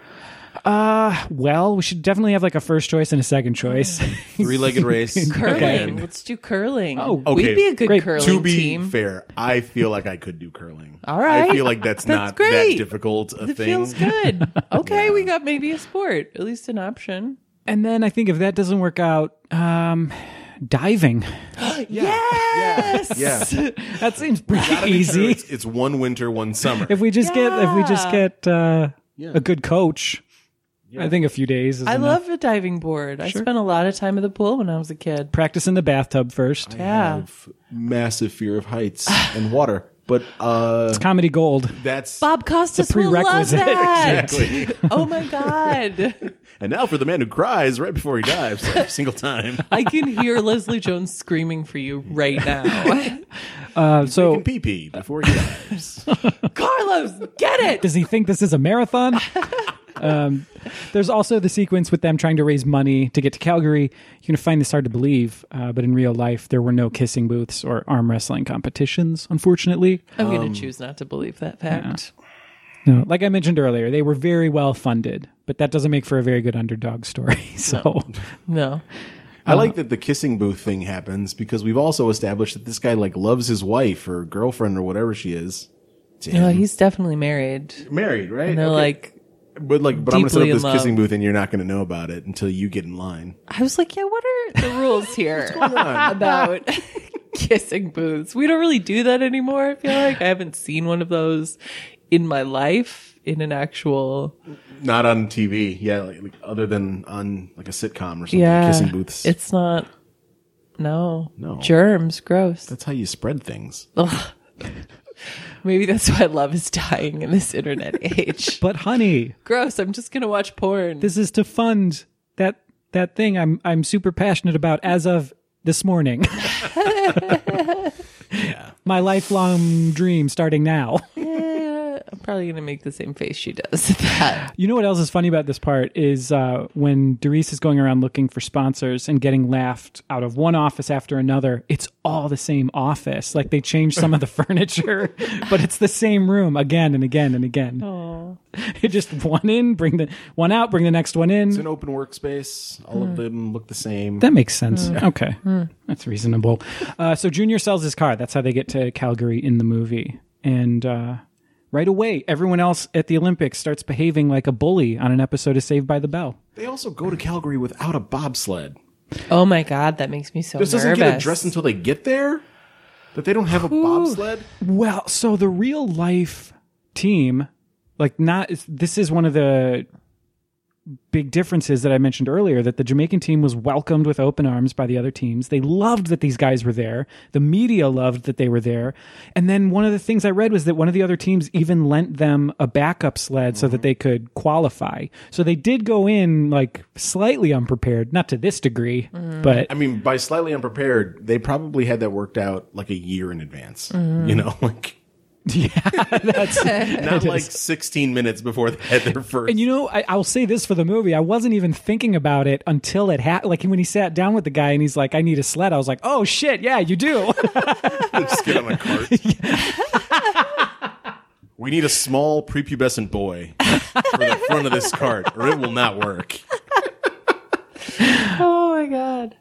S1: Well, we should definitely have like a first choice and a second choice.
S3: Three-legged race.
S2: Curling.
S3: And
S2: Let's do curling.
S1: Oh,
S3: okay.
S2: We'd be a good
S1: Great.
S2: curling
S3: to be
S2: team.
S3: fair, I feel like I could do curling.
S2: All right.
S3: I feel like that's,
S2: That's
S3: not
S2: great.
S3: that difficult a
S2: It
S3: thing.
S2: feels good. Okay, we got maybe a sport, at least an option.
S1: And then I think if that doesn't work out, um, diving.
S2: Yes.
S3: Yeah.
S1: That seems pretty
S3: Gotta be
S1: easy.
S3: sure It's, it's one winter, one summer.
S1: If we just get if we just
S2: Yeah.
S1: get uh,
S3: Yeah.
S1: a good coach, I think a few days. Is
S2: I
S1: enough.
S2: love a diving board. I spent a lot of time at the pool when I was a kid.
S1: Practice in the bathtub first.
S3: I
S2: Yeah.
S3: have massive fear of heights and water, but uh,
S1: It's comedy gold.
S3: that's
S2: Bob Costas will love
S1: prerequisite.
S2: that.
S3: exactly.
S2: Oh my god.
S3: And now for the man who cries right before he dives every single time.
S2: I can hear Leslie Jones screaming for you right now.
S1: Uh, so
S3: Taking pee pee before he dives.
S2: Carlos, get it.
S1: does he think this is a marathon? um, there's also the sequence with them trying to raise money to get to Calgary. You're going to find this hard to believe, uh, but in real life, there were no kissing booths or arm wrestling competitions, unfortunately.
S2: I'm going to choose not to believe that fact.
S1: No, like I mentioned earlier, they were very well funded, but that doesn't make for a very good underdog story. So,
S2: No.
S3: I like that the kissing booth thing happens because we've also established that this guy like loves his wife or girlfriend or whatever she is. To
S2: No,
S3: him.
S2: he's definitely married.
S3: married, right?
S2: And they're
S3: Okay.
S2: like,
S3: but like, but I'm gonna set
S2: deeply
S3: up
S2: in
S3: this kissing
S2: love.
S3: booth and you're not gonna know about it until you get in line.
S2: I was like, yeah, what are the rules here about kissing booths? We don't really do that anymore. I feel like I haven't seen one of those in my life in an actual.
S3: Not on T V, yeah. Like, like other than on like a sitcom or something.
S2: Yeah.
S3: Kissing booths.
S2: It's not. No.
S3: No.
S2: Germs. Gross.
S3: That's how you spread things.
S2: Ugh. Maybe that's why love is dying in this internet age.
S1: But honey,
S2: Gross. I'm just gonna watch porn.
S1: this is to fund that that thing I'm I'm super passionate about as of this morning.
S3: Yeah.
S1: My lifelong dream starting now.
S2: Yeah, I'm probably gonna make the same face she does at that.
S1: You know what else is funny about this part is uh, when Doris is going around looking for sponsors and getting laughed out of one office after another. It's all the same office. Like they changed some of the furniture, but it's the same room again and again and again.
S2: Oh,
S1: It just one in, bring the one out, bring the next one in.
S3: It's an open workspace. All of them look the same.
S1: That makes sense. Okay. That's reasonable. Uh, so Junior sells his car. That's how they get to Calgary in the movie. And uh, right away, everyone else at the Olympics starts behaving like a bully on an episode of Saved by the Bell.
S3: They also go to Calgary without a bobsled.
S2: oh my God, that makes me so
S3: This
S2: nervous.
S3: doesn't get addressed until they get there? That they don't have a bobsled?
S1: Well, so the real life team, like not, this is one of the big differences that I mentioned earlier, that the Jamaican team was welcomed with open arms by the other teams. They loved that these guys were there. The media loved that they were there. And then one of the things I read was that one of the other teams even lent them a backup sled mm-hmm. so that they could qualify. So they did go in like slightly unprepared, not to this degree, mm. but
S3: I mean, by slightly unprepared, they probably had that worked out like a year in advance. Mm. You know, like
S1: yeah, that's
S3: not like sixteen minutes before they had their first.
S1: And you know, I, I'll say this for the movie: I wasn't even thinking about it until it happened. Like when he sat down with the guy and he's like, "I need a sled." I was like, "Oh shit, yeah, you do."
S3: Just get on a cart. We need a small prepubescent boy for the front of this cart, or it will not work.
S2: Oh my God.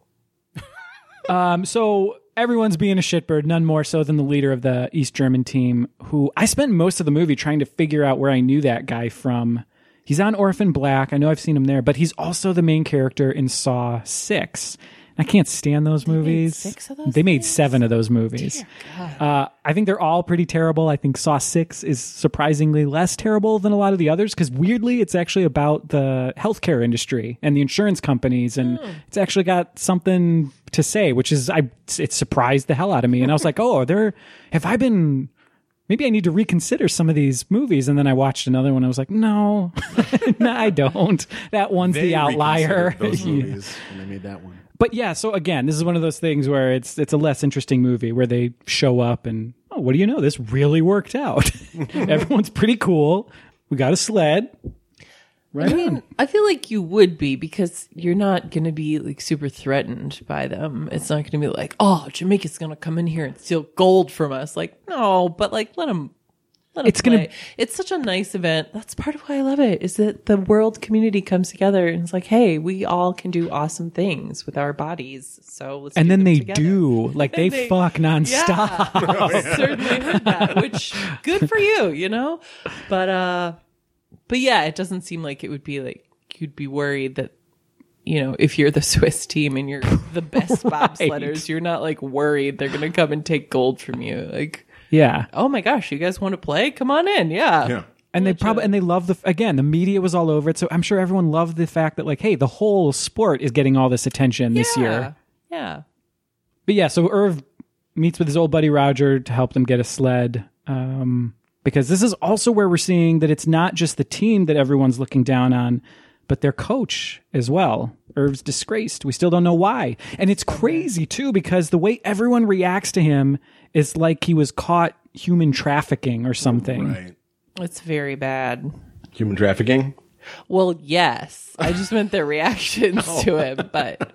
S1: Um. So. Everyone's being a shitbird, none more so than the leader of the East German team, who I spent most of the movie trying to figure out where I knew that guy from. He's on Orphan Black. I know I've seen him there, but he's also the main character in Saw six. I can't stand those
S2: they
S1: movies.
S2: Made six of those
S1: they made
S2: things?
S1: seven of those movies. Uh, I think they're all pretty terrible. I think Saw six is surprisingly less terrible than a lot of the others because weirdly, it's actually about the healthcare industry and the insurance companies, and mm. it's actually got something to say, which is I it surprised the hell out of me. And I was like, oh, are there have I been? Maybe I need to reconsider some of these movies. And then I watched another one. I was like, no, no, I don't. That one's
S3: they
S1: the outlier.
S3: Those movies when they made that one.
S1: But yeah, so again, this is one of those things where it's it's a less interesting movie where they show up and, oh, what do you know? This really worked out. Everyone's pretty cool. We got a sled. Right
S2: I mean,
S1: on.
S2: I feel like you would be because you're not going to be like super threatened by them. It's not going to be like, oh, Jamaica's going to come in here and steal gold from us. Like, no, but like, let them. Let them
S1: It's
S2: play.
S1: gonna-
S2: It's such a nice event. That's part of why I love it. Is that the world community comes together and it's like, hey, we all can do awesome things with our bodies. So let's
S1: And
S2: do
S1: then
S2: them
S1: they
S2: together.
S1: do. Like, they,
S2: And they-
S1: fuck nonstop.
S2: Yeah, I certainly heard that. Which good for you, you know. But uh, but yeah, it doesn't seem like it would be like you'd be worried that, you know, if you're the Swiss team and you're the best
S1: Right.
S2: bobsledders, you're not like worried they're gonna come and take gold from you. Like,
S1: Yeah.
S2: oh my gosh, you guys want to play? Come on in, yeah.
S3: Yeah.
S1: And they probably and they love the again the media was all over it, so I'm sure everyone loved the fact that like, hey, the whole sport is getting all this attention this
S2: Yeah.
S1: year.
S2: Yeah.
S1: But yeah, so Irv meets with his old buddy Roger to help them get a sled, um, because this is also where we're seeing that it's not just the team that everyone's looking down on, but their coach as well. Irv's disgraced. We still don't know why, and it's crazy too because the way everyone reacts to him is like he was caught human trafficking or something.
S3: Right.
S2: It's very bad.
S3: Human trafficking?
S2: Well, yes. I just meant their reactions
S1: Oh.
S2: to it, but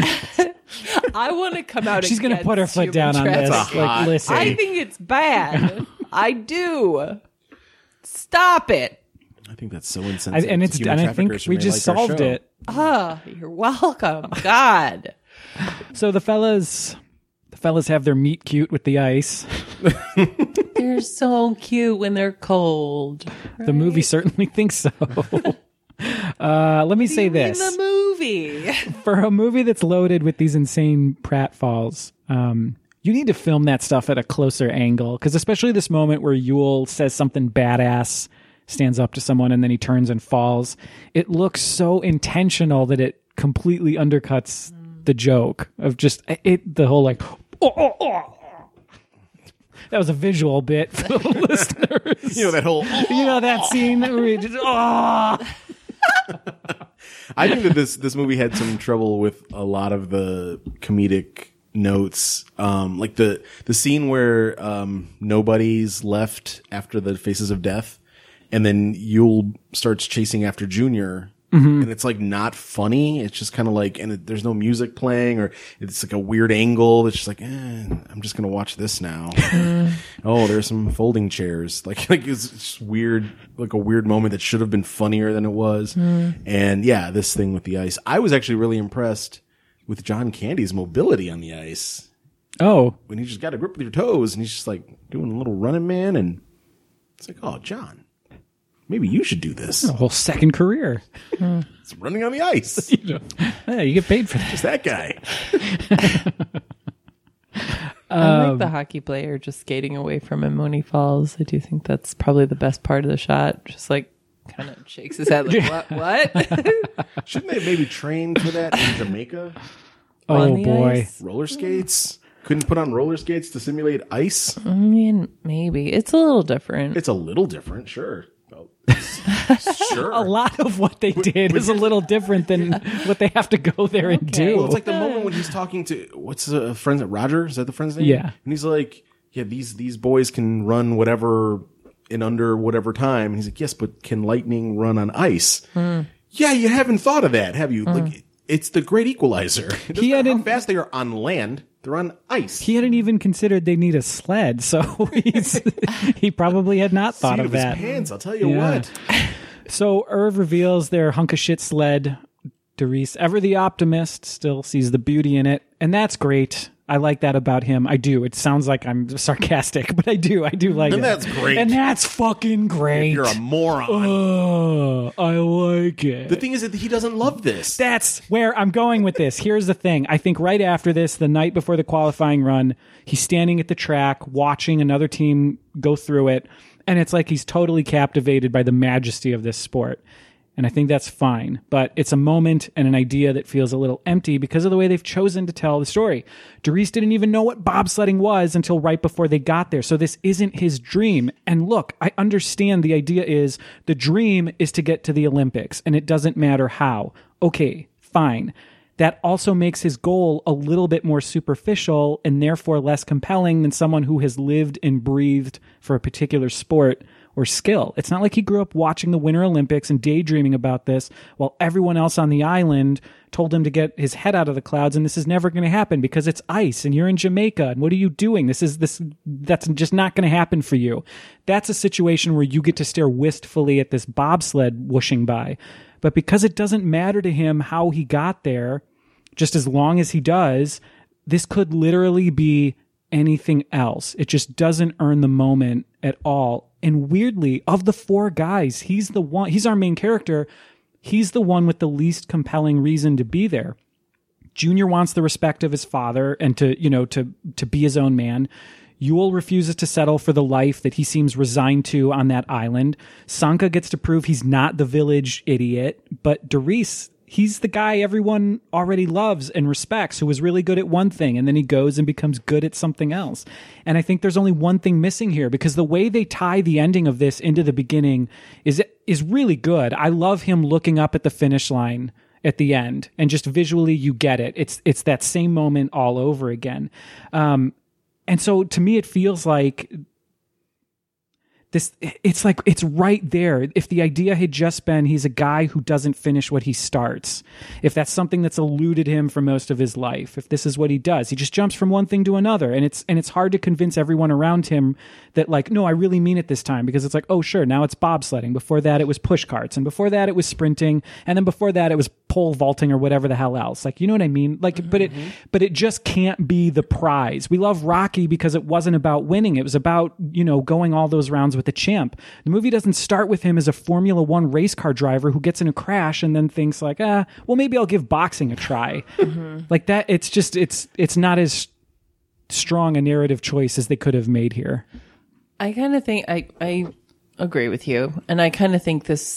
S2: I want to come out.
S1: She's going to put her
S2: against
S1: foot
S2: human
S1: down on this.
S2: trafficking.
S1: Like, listen.
S2: I think it's bad. I do. Stop it.
S3: I think that's so
S1: I,
S3: insensitive.
S1: and it's
S3: to human
S1: and I think
S3: traffickers
S1: we
S3: who may
S1: just
S3: like our
S1: solved
S3: show.
S1: it.
S2: Ah, you're welcome. God.
S1: So the fellas, the fellas have their meet cute with the ice.
S2: They're so cute when they're cold.
S1: The movie certainly thinks so. uh, let me say
S2: In
S1: this:
S2: the movie.
S1: for a movie that's loaded with these insane pratfalls, um, you need to film that stuff at a closer angle, because especially this moment where Yule says something badass, stands up to someone, and then he turns and falls. It looks so intentional that it completely undercuts the joke of just it. The whole like, oh, oh, oh. that was a visual bit for the listeners.
S3: You know that whole.
S1: You know that scene where you just oh.
S3: I think that this this movie had some trouble with a lot of the comedic notes, um, like the the scene where um, nobody's left after the Faces of Death, and then Yule starts chasing after Junior. Mm-hmm. And it's like not funny. It's just kind of like, and it, there's no music playing, or it's like a weird angle. It's just like, eh, I'm just gonna watch this now. Oh, there's some folding chairs. Like, like it's just weird, like a weird moment that should have been funnier than it was. Mm. And yeah, this thing with the ice. I was actually really impressed with John Candy's mobility on the ice.
S1: Oh,
S3: when he just got a grip with your toes, and he's just like doing a little running man, and it's like, oh, John. Maybe you should do this.
S1: A whole second career.
S3: It's running on the ice.
S1: You know, yeah, you get paid for that.
S3: Just that guy.
S2: I like the hockey player just skating away from him when he falls. I do think that's probably the best part of the shot. Just like kind of shakes his head like, what? What?
S3: Shouldn't they maybe train for that in Jamaica?
S1: Oh, boy.
S2: Ice?
S3: Roller skates? Couldn't put on roller skates to simulate ice?
S2: I mean, maybe. It's a little different.
S3: It's a little different, sure. Well, sure.
S1: A lot of what they did is a little different than what they have to go there and
S2: Okay.
S1: do.
S3: Well, it's like the moment when he's talking to, what's the friend's name? Roger? Is that the friend's name?
S1: Yeah.
S3: And he's like, yeah, these, these boys can run whatever in under whatever time. And he's like, yes, but can lightning run on ice?
S2: Mm.
S3: Yeah, you haven't thought of that, have you?
S2: Mm.
S3: Like, it's the great equalizer. It doesn't
S1: He
S3: matter how
S1: hadn't-
S3: fast they are on land. They're on ice.
S1: He hadn't even considered they need a sled, so he's, he probably had not thought
S3: Seat
S1: of
S3: of
S1: that.
S3: his pants, I'll tell you
S1: Yeah.
S3: what.
S1: So Irv reveals their hunk of shit sled. Derice, ever the optimist, still sees the beauty in it, and that's great. I like that about him. I do. It sounds like I'm sarcastic, but I do. I do like it.
S3: And that's great.
S1: And that's fucking great.
S3: You're a moron.
S1: Oh, I like it.
S3: The thing is that he doesn't love this.
S1: That's where I'm going with this. Here's the thing. I think right after this, the night before the qualifying run, he's standing at the track watching another team go through it. And it's like he's totally captivated by the majesty of this sport. And I think that's fine. But it's a moment and an idea that feels a little empty because of the way they've chosen to tell the story. Derice didn't even know what bobsledding was until right before they got there. So this isn't his dream. And look, I understand the idea is the dream is to get to the Olympics, and it doesn't matter how. Okay, fine. That also makes his goal a little bit more superficial and therefore less compelling than someone who has lived and breathed for a particular sport or skill. It's not like he grew up watching the Winter Olympics and daydreaming about this while everyone else on the island told him to get his head out of the clouds and this is never going to happen because it's ice and you're in Jamaica and what are you doing? This is this that's just not going to happen for you. That's a situation where you get to stare wistfully at this bobsled whooshing by. But because it doesn't matter to him how he got there, just as long as he does, this could literally be anything else. It just doesn't earn the moment at all. And weirdly, of the four guys, he's the one, he's our main character. He's the one with the least compelling reason to be there. Junior wants the respect of his father and to, you know, to, to be his own man. Yule refuses to settle for the life that he seems resigned to on that island. Sanka gets to prove he's not the village idiot, but Derice, he's the guy everyone already loves and respects, who was really good at one thing, and then he goes and becomes good at something else. And I think there's only one thing missing here, because the way they tie the ending of this into the beginning is is really good. I love him looking up at the finish line at the end, and just visually you get it. It's it's that same moment all over again. Um, and so to me, it feels like this, it's like, it's right there. If the idea had just been, he's a guy who doesn't finish what he starts, if that's something that's eluded him for most of his life, if this is what he does, he just jumps from one thing to another. And it's, and it's hard to convince everyone around him that like, no, I really mean it this time, because it's like, oh, sure. Now it's bobsledding. Before that, it was push carts. And before that, it was sprinting. And then before that, it was pole vaulting or whatever the hell else. Like, you know what I mean? Like, mm-hmm. but it, but it just can't be the prize. We love Rocky because it wasn't about winning. It was about, you know, going all those rounds with the champ. The movie doesn't start with him as a Formula One race car driver who gets in a crash and then thinks like, ah, well, maybe I'll give boxing a try. Mm-hmm. Like that. It's just, it's, it's not as strong a narrative choice as they could have made here.
S2: I kind of think I, I agree with you. And I kind of think this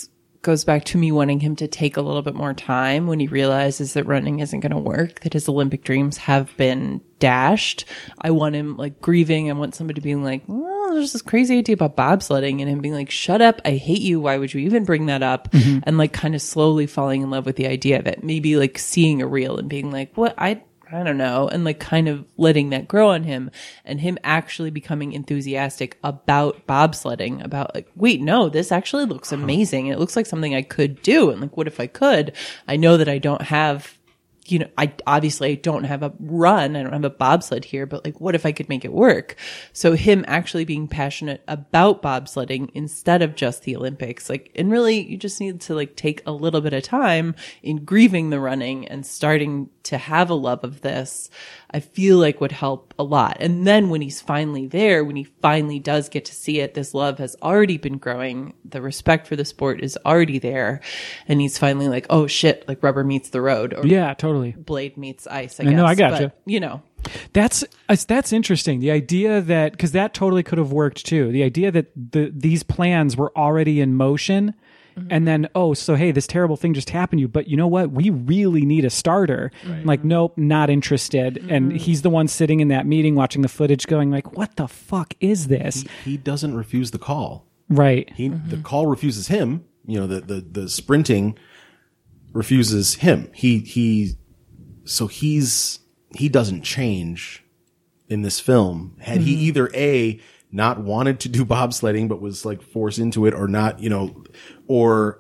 S2: goes back to me wanting him to take a little bit more time when he realizes that running isn't going to work, that his Olympic dreams have been dashed. I want him like grieving. I want somebody being like, well, there's this crazy idea about bobsledding, and him being like, shut up. I hate you. Why would you even bring that up? Mm-hmm. And like kind of slowly falling in love with the idea of it. Maybe like seeing a reel and being like, what? I, I don't know. And like kind of letting that grow on him, and him actually becoming enthusiastic about bobsledding, about like, wait, no, this actually looks amazing. It looks like something I could do. And like, what if I could? I know that I don't have, you know, I obviously I don't have a run. I don't have a bobsled here, but like, what if I could make it work? So him actually being passionate about bobsledding instead of just the Olympics, like, and really you just need to like take a little bit of time in grieving the running and starting to have a love of this, I feel like would help a lot. And then when he's finally there, when he finally does get to see it, this love has already been growing. The respect for the sport is already there. And he's finally like, oh shit, like rubber meets the road. Or
S1: yeah, totally.
S2: Blade meets ice, I
S1: I
S2: guess.
S1: know, I gotcha.
S2: But, you know.
S1: That's that's interesting. The idea that, because that totally could have worked too. The idea that the these plans were already in motion, mm-hmm. and then, oh, so hey, this terrible thing just happened to you, but you know what? We really need a starter. Right. Like, nope, not interested. Mm-hmm. And he's the one sitting in that meeting watching the footage going like, what the fuck is this?
S3: He, he doesn't refuse the call.
S1: Right.
S3: He mm-hmm. The call refuses him. You know, the, the, the sprinting refuses him. He he so he's he doesn't change in this film. Had mm-hmm. he either A, not wanted to do bobsledding but was like forced into it, or not, you know, or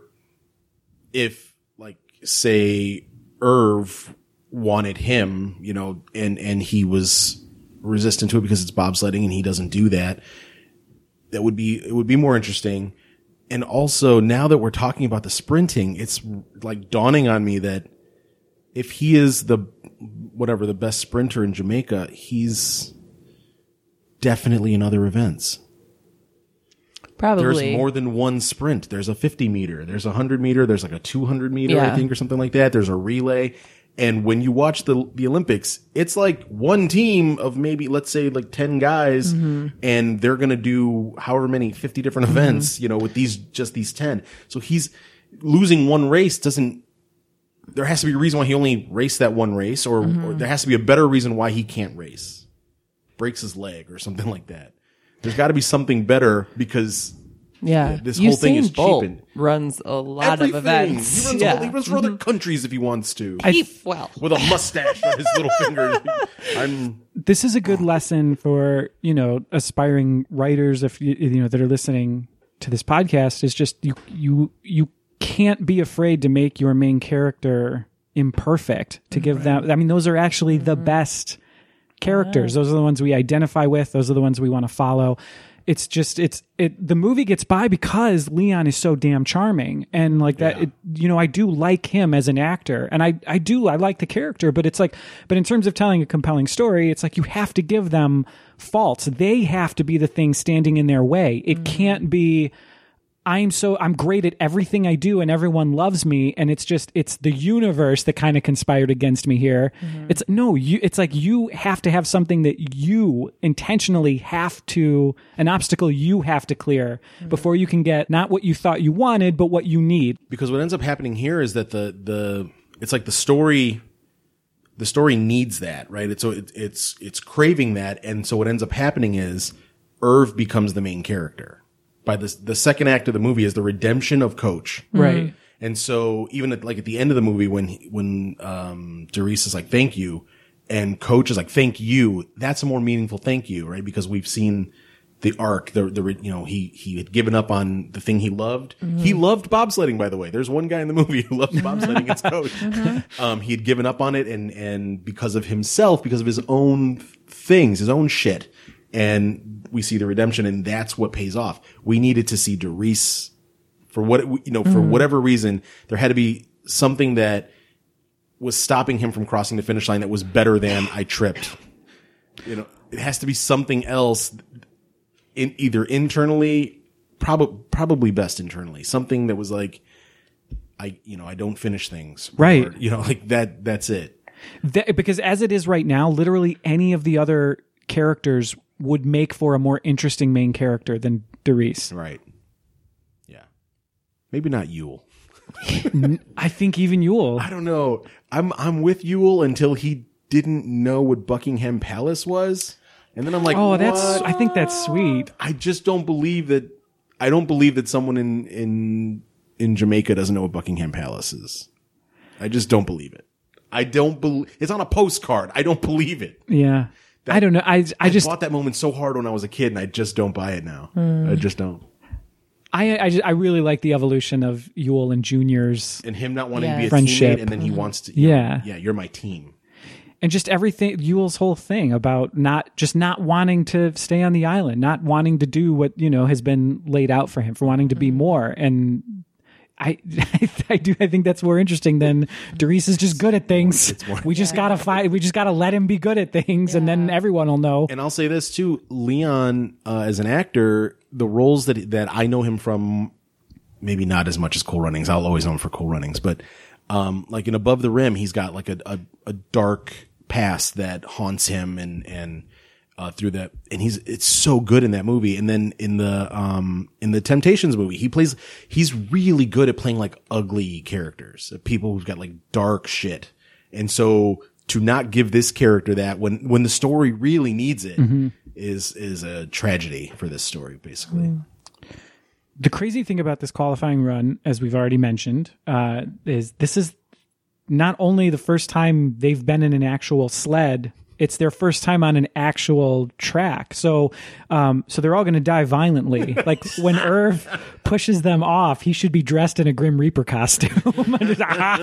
S3: if like say Irv wanted him, you know, and and he was resistant to it because it's bobsledding and he doesn't do that, that would be it would be more interesting. And also, now that we're talking about the sprinting, it's like dawning on me that if he is the, whatever, the best sprinter in Jamaica, he's definitely in other events.
S2: Probably.
S3: There's more than one sprint. There's a fifty meter. There's a one hundred meter. There's like a two hundred meter,
S2: yeah.
S3: I think, or something like that. There's a relay. And when you watch the the Olympics, it's like one team of maybe, let's say, like ten guys, mm-hmm. and they're going to do however many, fifty different mm-hmm. events, you know, with these, just these ten. So he's losing one race doesn't, there has to be a reason why he only raced that one race, or, mm-hmm. or there has to be a better reason why he can't race. Breaks his leg or something like that. There's got to be something better, because
S2: yeah,
S3: this whole
S2: Usain
S3: thing is
S2: Bolt
S3: cheapened.
S2: Runs a lot
S3: Everything.
S2: of events.
S3: He runs,
S2: yeah.
S3: all, he runs for mm-hmm. other countries if he wants to.
S1: I,
S2: Keep well
S3: with a mustache on his little fingers. I'm.
S1: This is a good lesson for, you know, aspiring writers, if you, you know, that are listening to this podcast. Is just you you you can't be afraid to make your main character imperfect. To give right. them, I mean, those are actually mm-hmm. the best characters. Yeah. Those are the ones we identify with. Those are the ones we want to follow. It's just, it's, it, the movie gets by because Leon is so damn charming. And like that,
S3: yeah.
S1: it, you know, I do like him as an actor, and I, I do, I like the character, but it's like, but in terms of telling a compelling story, it's like you have to give them faults. They have to be the thing standing in their way. It mm-hmm. can't be, I'm so, I'm great at everything I do and everyone loves me. And it's just, it's the universe that kind of conspired against me here. Mm-hmm. It's no, you, it's like you have to have something that you intentionally have to, an obstacle you have to clear mm-hmm. before you can get not what you thought you wanted, but what you need.
S3: Because what ends up happening here is that the, the, it's like the story, the story needs that, right? It's so it, it's, it's craving that. And so what ends up happening is Irv becomes the main character. By the the second act of the movie is the redemption of Coach,
S1: right?
S3: And so even at, like at the end of the movie, when he, when um Derice is like thank you, and Coach is like thank you, that's a more meaningful thank you, right? Because we've seen the arc, the the you know he he had given up on the thing he loved. Mm-hmm. He loved bobsledding, by the way. There's one guy in the movie who loves bobsledding. It's Coach. Mm-hmm. Um, he had given up on it, and and because of himself, because of his own things, his own shit. And we see the redemption, and that's what pays off. We needed to see Derice for what, you know, for mm-hmm. whatever reason, there had to be something that was stopping him from crossing the finish line that was better than I tripped. You know, it has to be something else, in either internally, probably, probably best internally, something that was like, I, you know, I don't finish things.
S1: Right.
S3: Or, you know, like that, that's it.
S1: That, because as it is right now, literally any of the other characters would make for a more interesting main character than Derice.
S3: Right. Yeah. Maybe not Yule.
S1: I think even Yule.
S3: I don't know. I'm I'm with Yule until he didn't know what Buckingham Palace was, and then I'm like,
S1: Oh, that's.
S3: what?
S1: I think that's sweet.
S3: I just don't believe that. I don't believe that someone in in in Jamaica doesn't know what Buckingham Palace is. I just don't believe it. I don't believe it's on a postcard. I don't believe it.
S1: Yeah. I don't know. I I
S3: I
S1: just
S3: bought that moment so hard when I was a kid, and I just don't buy it now.
S1: Hmm.
S3: I just don't.
S1: I I, just, I really like the evolution of Yule and Junior's
S3: And him not wanting
S2: Yeah.
S3: to be a
S1: Friendship.
S3: teammate, and then he wants to. you
S1: Yeah.
S3: know, yeah, you're my team.
S1: and just everything. Yule's whole thing about not just not wanting to stay on the island, not wanting to do what you know has been laid out for him, for wanting to be more. And I I do I think that's more interesting than Doris is just good at things. We just gotta find. We just gotta let him be good at things, and then everyone will know.
S3: And I'll say this too, Leon, uh, as an actor, the roles that that I know him from, maybe not as much as Cool Runnings. I'll always know him for Cool Runnings, but um, like in Above the Rim, he's got like a a, a dark past that haunts him, and and uh, through that, and he's it's so good in that movie. And then in the um in the Temptations movie, he plays he's really good at playing like ugly characters, people who've got like dark shit, and so. To not give this character that when when the story really needs it
S1: Mm-hmm.
S3: is is a tragedy for this story, basically.
S1: Mm. The crazy thing about this qualifying run, as we've already mentioned, uh, is this is not only the first time they've been in an actual sled, it's their first time on an actual track. So, um, so they're all going to die violently. Like when Irv pushes them off, he should be dressed in a Grim Reaper costume. Just,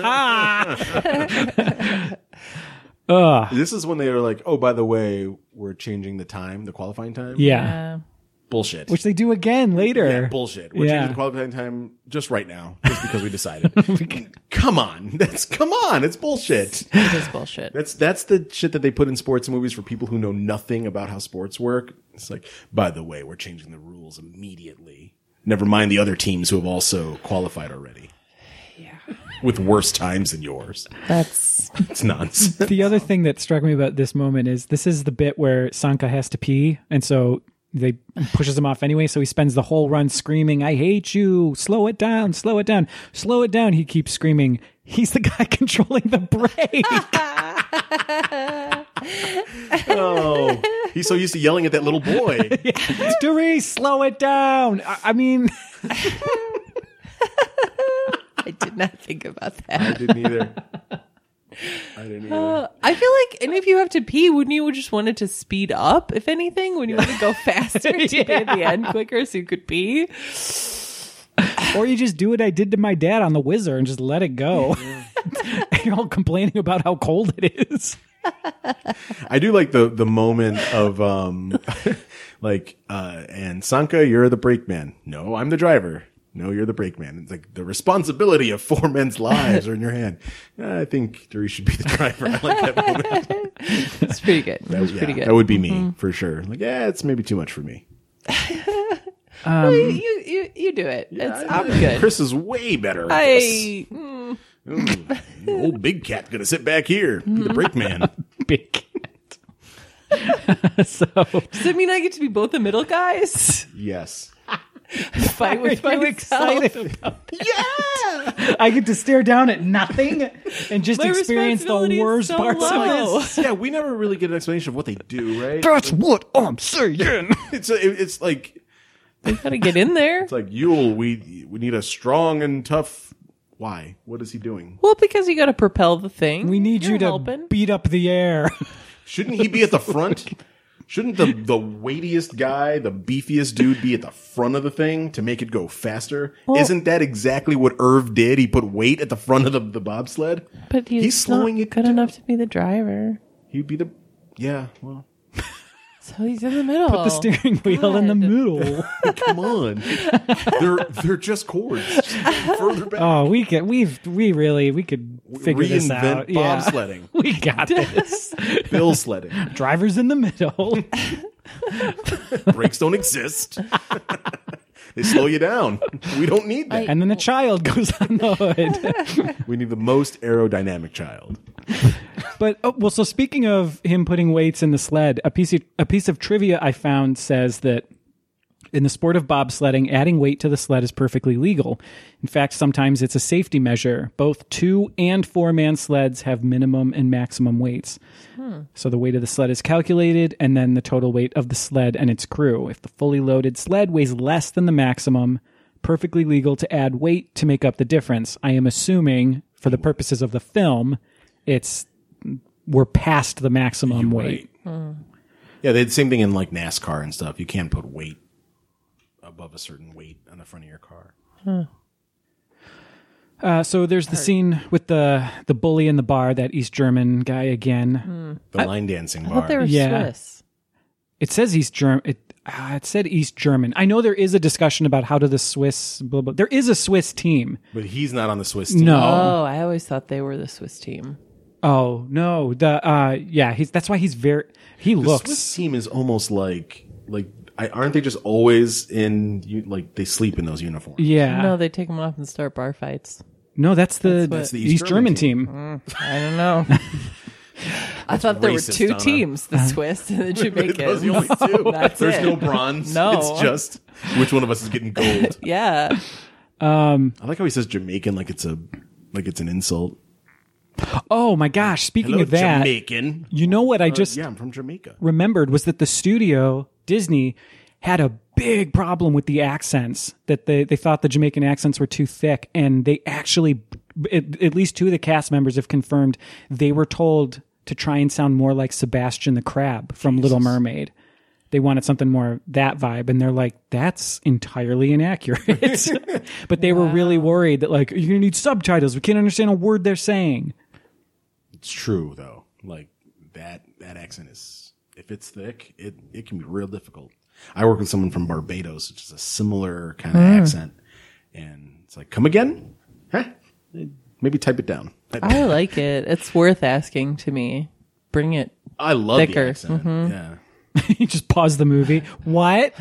S1: Ugh.
S3: This is when they are like, oh, by the way, we're changing the time, the qualifying time.
S1: Yeah.
S2: Uh,
S3: Bullshit.
S1: Which they do again later.
S3: yeah, bullshit. We're
S1: Yeah.
S3: changing the qualifying time just right now, just because we decided. Come on, that's come on, it's bullshit.
S2: it is bullshit.
S3: That's that's the shit that they put in sports movies for people who know nothing about how sports work. It's like, by the way, we're changing the rules immediately. Never mind the other teams who have also qualified already.
S2: Yeah.
S3: With worse times than yours.
S2: That's
S3: It's nonsense.
S1: The other thing that struck me about this moment is this is the bit where Sanka has to pee, and so they pushes him off anyway. So he spends the whole run screaming, "I hate you! Slow it down! Slow it down! Slow it down!" He keeps screaming. He's the guy controlling the brake.
S3: Oh, he's so used to yelling at that little boy.
S1: Doris, slow it down! I, I mean,
S2: I did not think about that.
S3: I didn't either. I didn't either.
S2: Uh, I feel like, and if you have to pee, wouldn't you just want it to speed up? If anything, wouldn't you want to go faster to be at the end quicker so you could pee?
S1: or you just do what I did to my dad on the Whizzer and just let it go. You're all complaining about how cold it is.
S3: I do like the the moment of um, like uh, and Sanka, you're the brakeman. No, I'm the driver. No, you're the brakeman. It's like the responsibility of four men's lives are in your hand. I think Doris should be the driver. I like that moment.
S2: It's pretty good.
S3: That,
S2: It's
S3: yeah,
S2: pretty good.
S3: that would be me for sure. Like, yeah, it's maybe too much for me.
S2: Well, you, you you do it. it's, I'm good.
S3: Chris is way better at this.
S2: I mm,
S3: Mm, old big cat gonna sit back here, be the brakeman.
S1: Big cat. So
S2: does it mean I get to be both the middle guys?
S3: Yes.
S2: Fight with
S1: Are you
S2: myself.
S1: excited about that? Yeah! I get to stare down at nothing and just
S2: My
S1: experience
S2: responsibility
S1: the
S2: is
S1: worst
S2: so
S1: parts
S2: low.
S1: of this.
S3: Yeah, we never really get an explanation of what they do, right?
S1: That's what I'm saying.
S3: It's it, it's like
S2: You gotta get in there.
S3: it's like Yule. We we need a strong and tough. Why? What is he doing?
S2: Well, because you gotta propel the thing.
S1: We need
S2: You're
S1: you to
S2: helping.
S1: beat up the air.
S3: Shouldn't he be at the front? Shouldn't the the weightiest guy, the beefiest dude, be at the front of the thing to make it go faster? Isn't that exactly what Irv did? He put weight at the front of the, the bobsled.
S2: But he's,
S3: He's slowing
S2: not
S3: it
S2: good
S3: down.
S2: enough to be the driver.
S3: He'd be the yeah. Well,
S2: So he's in the middle.
S1: Put the steering wheel in the
S2: God.
S1: middle.
S3: come on, they're they're just cords. Just further back.
S1: Oh, we could. We've. We really. We could figure this
S3: Reinvent
S1: out. Yeah.
S3: bobsledding,
S1: We got this.
S3: bill sledding.
S1: Drivers in the middle.
S3: Brakes don't exist. They slow you down. We don't need that.
S1: And then a child goes on the hood.
S3: We need the most aerodynamic child.
S1: But oh, well, so speaking of him putting weights in the sled, a piece of, a piece of trivia I found says that In the sport of bobsledding, adding weight to the sled is perfectly legal. In fact, sometimes it's a safety measure. Both two and four-man sleds have minimum and maximum weights. Hmm. So the weight of the sled is calculated, and then the total weight of the sled and its crew. If the fully loaded sled weighs less than the maximum, perfectly legal to add weight to make up the difference. I am assuming, for the purposes of the film, it's we're past the maximum weight.
S3: Right. Hmm. Yeah, they had the same thing in like NASCAR and stuff. You can't put weight above a certain weight on the front of your car.
S1: Huh. Uh, so there's the scene with the the bully in the bar, that East German guy again.
S2: Mm.
S3: The
S2: I,
S3: line dancing
S2: I
S3: bar.
S2: thought they were
S1: Yeah.
S2: Swiss.
S1: It says East German. It, uh, it said East German. I know there is a discussion about how do the Swiss. Blah, blah. There is a Swiss team.
S3: But he's not on the Swiss team.
S1: No.
S2: Oh, I always thought they were the Swiss team.
S1: Oh no. The uh, yeah. He's that's why he's very. He
S3: The
S1: looks.
S3: Swiss team is almost like like I, aren't they just always in you, like they sleep in those uniforms?
S1: Yeah.
S2: No, they take them off and start bar fights.
S1: No, that's the,
S2: That's
S1: that's
S2: what-
S1: the East, German, team.
S2: Mm, I don't know. I thought there were
S3: racist,
S2: two
S3: Donna.
S2: teams, the Swiss and the Jamaicans.
S3: Those are the only two.
S2: That's
S3: There's
S2: it.
S3: no bronze.
S2: No.
S3: It's just which one of us is getting gold.
S2: Yeah.
S1: Um.
S3: I like how he says Jamaican like it's a like it's an insult.
S1: Oh my gosh. Speaking
S3: Hello,
S1: of that,
S3: Jamaican.
S1: you know what I just
S3: Yeah, I'm from Jamaica.
S1: remembered was that the studio Disney had a big problem with the accents, that they, they thought the Jamaican accents were too thick, and they actually at, at least two of the cast members have confirmed they were told to try and sound more like Sebastian the Crab from Little Mermaid. They wanted something more that vibe, and they're like, that's entirely inaccurate. But they were really worried that like, you're gonna need subtitles, we can't understand a word they're saying.
S3: It's true though. Like that that accent is if it's thick, it it can be real difficult. I work with someone from Barbados, which is a similar kind of accent, and it's like, come again? Huh? Maybe type it down.
S2: I like it. It's worth asking to me. Bring it.
S3: I love
S2: thicker.
S3: the accent.
S2: Mhm.
S3: Yeah.
S1: You just pause the movie. What?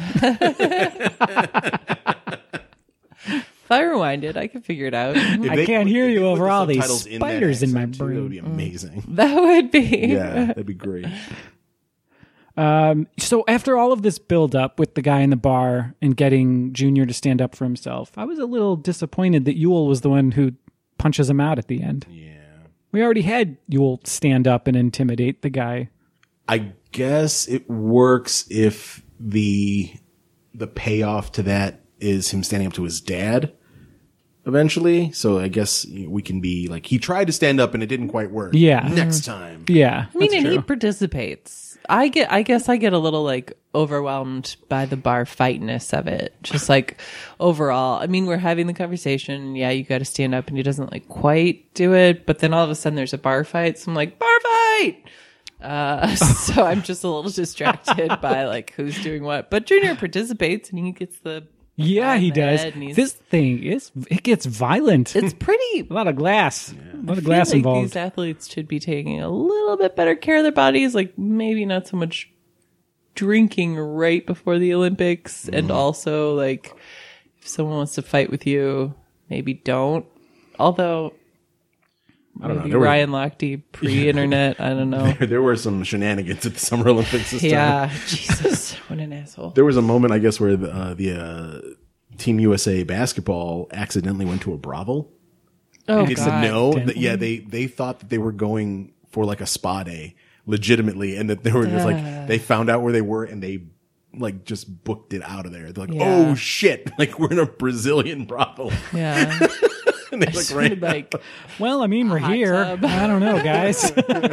S2: If I rewind it, I can figure it out.
S3: If
S1: I
S3: they
S1: can't
S3: put-
S1: hear
S3: if
S1: you
S3: they put
S1: over
S3: the
S1: all these
S3: subtitles in that
S1: spiders in my
S3: accent, too,
S1: brain.
S3: That would be amazing.
S2: That would be.
S3: Yeah, that'd be great.
S1: Um, so after all of this build up with the guy in the bar and getting Junior to stand up for himself, I was a little disappointed that Yule was the one who punches him out at the end.
S3: Yeah.
S1: We already had Yule stand up and intimidate the guy.
S3: I guess it works if the the payoff to that is him standing up to his dad eventually. So I guess we can be like, he tried to stand up and it didn't quite work.
S1: Yeah.
S3: Next time.
S1: Yeah.
S2: I mean,
S1: that's
S2: and
S1: true.
S2: he participates. I get. I guess I get a little like overwhelmed by the bar fightness of it. Just like overall. I mean, we're having the conversation. Yeah, you got to stand up, and he doesn't like quite do it. But then all of a sudden, there's a bar fight. So I'm like, bar fight. Uh, so I'm just a little distracted by like who's doing what. But Junior participates, and he gets the
S1: Yeah, he does.
S2: head and he's-
S1: This thing is, it gets violent.
S2: It's pretty.
S1: a lot of glass. A lot of
S2: I feel
S1: glass
S2: like
S1: involved.
S2: These athletes should be taking a little bit better care of their bodies. Like maybe not so much drinking right before the Olympics, and also like if someone wants to fight with you, maybe don't. Although
S3: I don't know.
S2: maybe
S3: There were-
S2: Ryan Lochte pre-internet, I don't know.
S3: There were some shenanigans at the Summer Olympics this time.
S2: Yeah, Jesus, what an asshole.
S3: There was a moment, I guess, where the, uh, the uh, Team U S A basketball accidentally went to a brothel.
S2: Oh
S3: And they said
S2: God.
S3: no.
S1: Damn.
S3: That, yeah, they, they thought that they were going for like a spa day, legitimately, and that they were just like, they found out where they were and they like just booked it out of there. They're like,
S2: Yeah.
S3: oh shit, like we're in a Brazilian brothel.
S2: Yeah,
S3: And they like
S2: Sort
S3: ran
S2: of like
S1: Well, I mean, we're
S2: hot
S1: here.
S2: tub.
S1: I don't know, guys.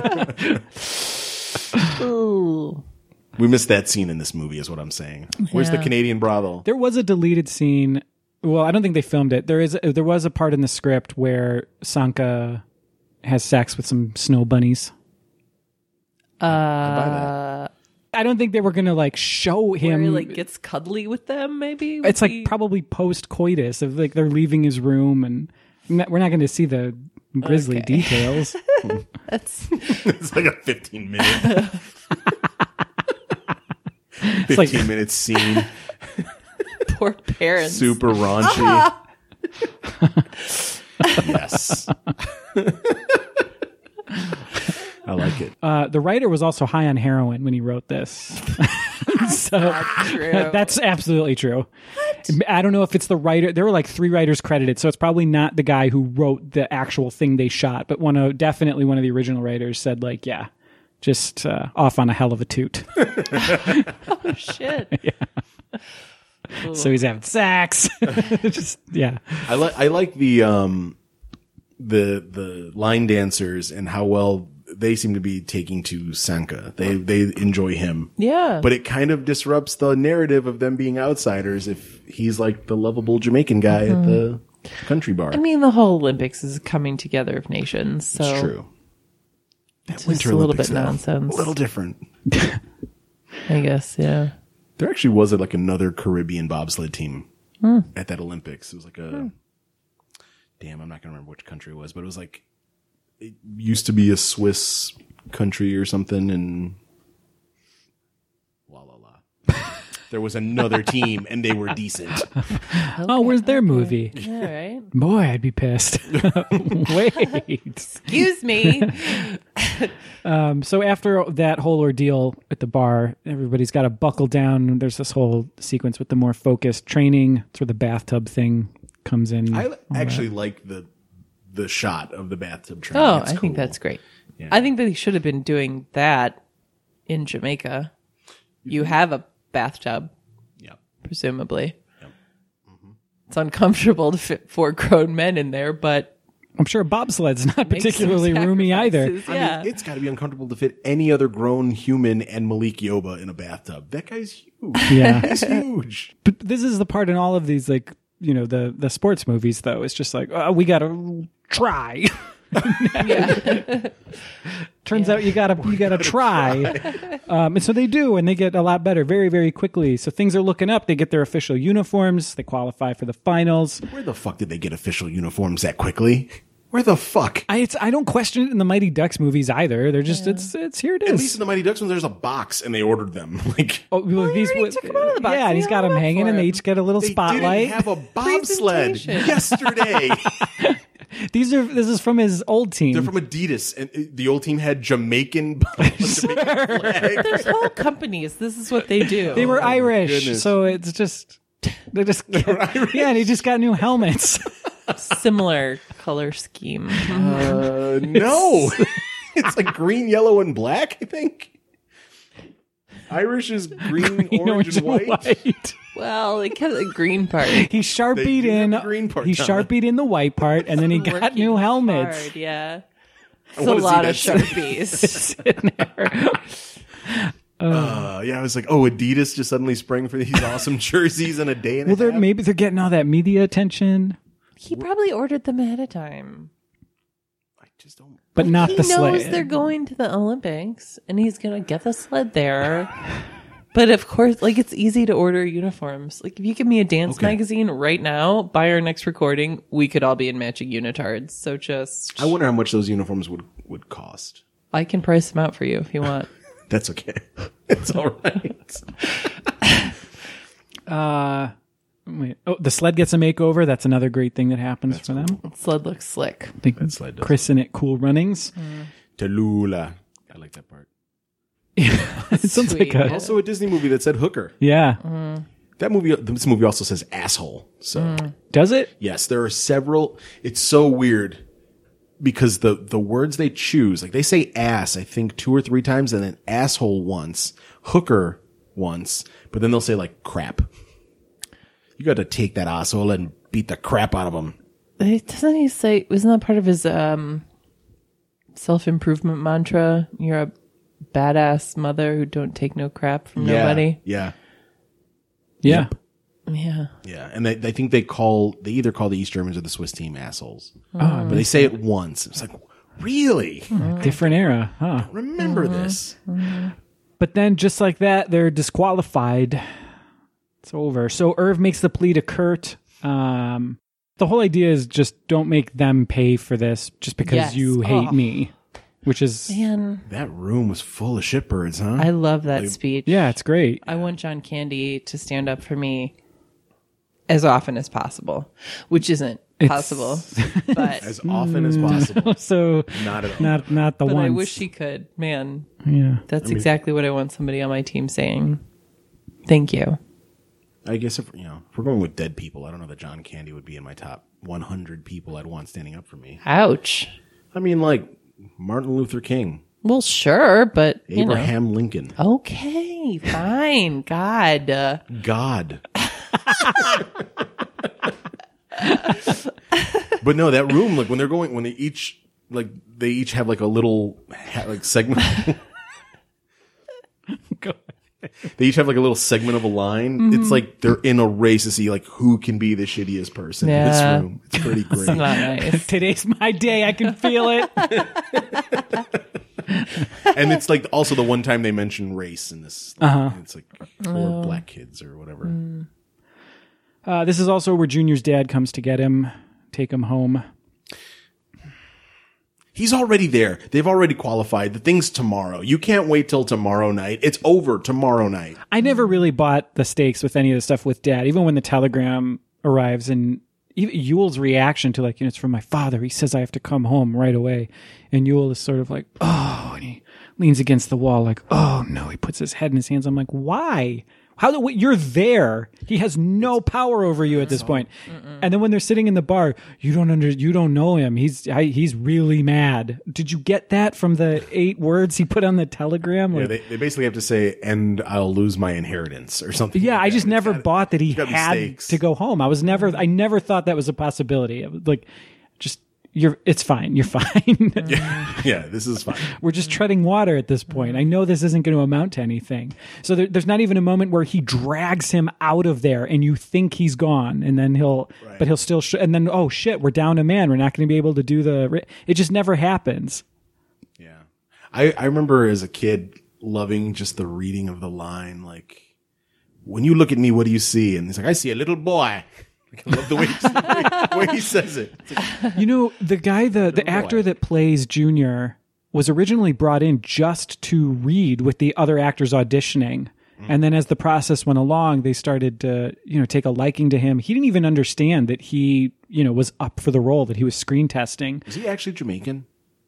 S2: ooh.
S3: We missed that scene in this movie, is what I'm saying. Where's the
S2: Yeah.
S3: Canadian brothel?
S1: There was a deleted scene. Well, I don't think they filmed it. There is there was a part in the script where Sanka has sex with some snow bunnies.
S2: Uh,
S1: I don't think they were gonna like show
S2: where
S1: him.
S2: he like gets cuddly with them, maybe.
S1: it's
S2: Would
S1: like
S2: be-
S1: probably post coitus of like they're leaving his room, and not- we're not going to see the grisly
S2: Okay.
S1: details.
S2: That's
S3: It's like a fifteen minute, fifteen minute scene.
S2: poor parents.
S3: Super raunchy. Yes. I like it.
S1: Uh, the writer was also high on heroin when he wrote this. So
S2: True.
S1: that's absolutely true. I don't know if it's the writer. There were like three writers credited, so it's probably not the guy who wrote the actual thing they shot, but one of definitely one of the original writers said like, yeah, just uh, off on a hell of a toot.
S2: Oh, shit.
S1: So he's having sex. Just yeah.
S3: I like I like the um the the line dancers and how well they seem to be taking to Sanka. They they enjoy him.
S2: Yeah.
S3: But it kind of disrupts the narrative of them being outsiders if he's like the lovable Jamaican guy at the country bar.
S2: I mean, the whole Olympics is a coming together of nations. So
S3: it's true.
S2: It's just a little bit nonsense.
S3: A little different.
S2: I guess, yeah.
S3: There actually was a, like another Caribbean bobsled team
S2: Hmm.
S3: at that Olympics. It was like a damn, I'm not gonna remember which country it was, but it was like it used to be a Swiss country or something, and la la la. There was another team, and they were decent.
S1: Oh, where's their movie?
S2: Yeah, right?
S1: Boy, I'd be pissed. Wait.
S2: Excuse me.
S1: Um, so after that whole ordeal at the bar, everybody's got to buckle down. There's this whole sequence with the more focused training. It's where the bathtub thing comes in.
S3: I actually like the the shot of the bathtub train.
S2: Oh,
S3: It's
S2: I think
S3: cool.
S2: that's great.
S3: Yeah.
S2: I think that he should have been doing that in Jamaica. You have a bathtub,
S3: Yep.
S2: presumably.
S3: Yep.
S2: It's uncomfortable to fit four grown men in there, but
S1: I'm sure bobsled's not
S2: make some
S1: particularly roomy either.
S2: sacrifices.
S3: I
S2: Yeah.
S3: mean, it's got to be uncomfortable to fit any other grown human and Malik Yoba in a bathtub. That guy's huge.
S1: Yeah.
S3: He's huge.
S1: But this is the part in all of these, like, you know, the, the sports movies, though. It's just like, oh, we got to try.
S2: yeah.
S1: Turns out you gotta you gotta try, um, and so they do, and they get a lot better very very quickly. So things are looking up. They get their official uniforms. They qualify for the finals.
S3: Where the fuck did they get official uniforms that quickly? Where the fuck?
S1: I it's, I don't question it in the Mighty Ducks movies either. They're just it's it's here it
S3: At
S1: is.
S3: least in the Mighty Ducks one, there's a box, and they ordered them. Like
S1: Oh, well, these
S2: already took 'em out of the box.
S1: Yeah, and he's
S2: We
S1: got
S2: hung
S1: them
S2: up
S1: hanging,
S2: for
S1: and they
S2: him.
S1: each get a little
S3: they
S1: spotlight.
S3: didn't have a bobsled
S2: Presentation.
S3: yesterday.
S1: These are this is from his old team.
S3: They're from Adidas, and uh, the old team had Jamaican, Jamaican flag.
S2: There's whole companies. This is what they do.
S1: they were Irish,
S3: goodness.
S1: so it's just they just yeah, and he just got new helmets.
S2: Similar color scheme.
S3: Uh, no, it's like green, yellow, and black. I think Irish is green, orange, and white.
S1: white.
S2: Well, they kept the green part.
S1: He sharpied
S3: They do have
S1: in
S3: the green part
S1: he
S3: down.
S1: sharpied in the white part, and then he got
S2: Working
S1: new helmets.
S2: hard, yeah. It's a
S3: wanna see
S2: lot
S3: that
S2: of Sharpies.
S1: Sitting there.
S3: Uh, yeah, I was like, oh, Adidas just suddenly sprang for these awesome jerseys in a day and
S1: Well,
S3: a
S1: they're
S3: half.
S1: maybe they're getting all that media attention,
S2: He probably ordered them ahead of time.
S3: I just don't.
S1: but not
S2: he
S1: the
S2: knows
S1: sled.
S2: they're going to the Olympics, and he's going to get the sled there. But of course, like, it's easy to order uniforms. Like, if you give me a dance
S3: Okay.
S2: magazine right now, by our next recording, we could all be in matching unitards. So just,
S3: I wonder how much those uniforms would would cost.
S2: I can price them out for you if you want.
S3: That's okay. It's all right.
S1: Uh, wait. Oh, the sled gets a makeover. That's another great thing that happens for them.
S2: Sled looks slick.
S1: I think
S3: That sled does.
S1: Chris and it cool runnings.
S3: Tallulah. I like that part.
S1: It sounds
S2: Sweet.
S1: like a
S3: Also, a Disney movie that said hooker.
S1: yeah.
S3: That movie. This movie also says asshole. So
S1: Does it?
S3: yes, there are several. It's so weird because the the words they choose, like they say ass, I think two or three times, and then asshole once, hooker once, but then they'll say like crap. You got to take that asshole and beat the crap out of him.
S2: Hey, doesn't he say, wasn't that part of his um, self-improvement mantra? You're a badass mother who don't take no crap from nobody.
S3: Yeah,
S1: Yeah.
S2: Yeah.
S3: yeah, and they, they think they call they either call the East Germans or the Swiss team assholes,
S1: Oh,
S3: but they say it once. It's like really
S1: different era, huh?
S3: remember this.
S1: But then, just like that, they're disqualified. It's over. So Irv makes the plea to Kurt. Um, the whole idea is just don't make them pay for this just because
S2: Yes.
S1: you hate
S2: Oh.
S1: me, which is
S2: Man,
S3: That room was full of shitbirds, huh?
S2: I love that speech.
S1: yeah, it's great.
S2: I want John Candy to stand up for me as often as possible, which isn't possible. But
S3: As often as possible.
S1: So
S3: Not at all.
S1: not not the
S2: but
S1: ones.
S2: I wish he could. Man,
S1: Yeah.
S2: that's exactly what I want somebody on my team saying. Thank you.
S3: I guess if you know if we're going with dead people, I don't know that John Candy would be in my top one hundred people I'd want standing up for me.
S2: Ouch.
S3: I mean, like Martin Luther King,
S2: Well, sure, but you know.
S3: Abraham Lincoln,
S2: Okay, fine. God. Uh,
S3: God. But no, that room, like when they're going, when they each like they each have like a little ha- like segment.
S1: Go
S3: They each have like a little segment of a line.
S2: Mm-hmm.
S3: It's like they're in a race to see like who can be the shittiest person in
S2: Yeah.
S3: this room. It's pretty great.
S2: Not nice.
S1: Today's my day. I can feel it.
S3: And it's like also the one time they mention race in this.
S1: Uh-huh.
S3: It's like or black kids or whatever.
S1: Uh, this is also where Junior's dad comes to get him, take him home.
S3: He's already there. They've already qualified. The thing's tomorrow. You can't wait till tomorrow night. It's over tomorrow night.
S1: I never really bought the stakes with any of the stuff with Dad, even when the telegram arrives and even Yule's reaction to like, you know, it's from my father. He says I have to come home right away. And Yule is sort of like, oh, and he leans against the wall like, oh no, he puts his head in his hands. I'm like, why? How the, you're there. He has no power over you at this point. And then when they're sitting in the bar, you don't under, you don't know him. He's I, he's really mad. Did you get that from the eight words he put on the telegram?
S3: Yeah,
S1: Like,
S3: they, they basically have to say, and I'll lose my inheritance or something.
S1: yeah,
S3: like
S1: I
S3: that.
S1: just
S3: It's
S1: never
S3: gotta-
S1: bought that he
S3: gotta be
S1: had
S3: stakes.
S1: to go home. I was never, I never thought that was a possibility. I was like, just you're, it's fine. You're fine.
S3: Yeah, this is fine.
S1: We're just treading water at this point. I know this isn't going to amount to anything. So there, there's not even a moment where he drags him out of there and you think he's gone and then he'll,
S3: Right.
S1: but he'll still, sh- and then, oh shit, we're down a man. We're not going to be able to do the, ri-" it just never happens.
S3: Yeah. I, I remember as a kid loving just the reading of the line, like, when you look at me, what do you see? And he's like, I see a little boy. Like, I love the way, he, the way he says it. It's like,
S1: You know, the guy, the, the actor
S3: boy.
S1: that plays Junior was originally brought in just to read with the other actors auditioning. And then as the process went along, they started to, you know, take a liking to him. He didn't even understand that he, you know, was up for the role, that he was screen testing.
S3: is he actually Jamaican?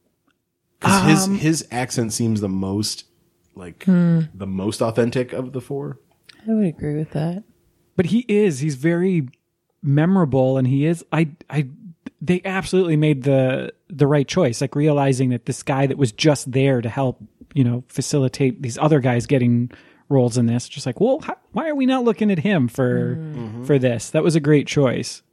S3: Because
S1: Um,
S3: his, his accent seems the most, like,
S2: Hmm.
S3: the most authentic of the four.
S2: I would agree with that.
S1: But he is, he's very memorable and he is, I, I, they absolutely made the, the right choice. Like realizing that this guy that was just there to help, you know, facilitate these other guys getting roles in this, just like, well, how, why are we not looking at him for, for this? That was a great choice.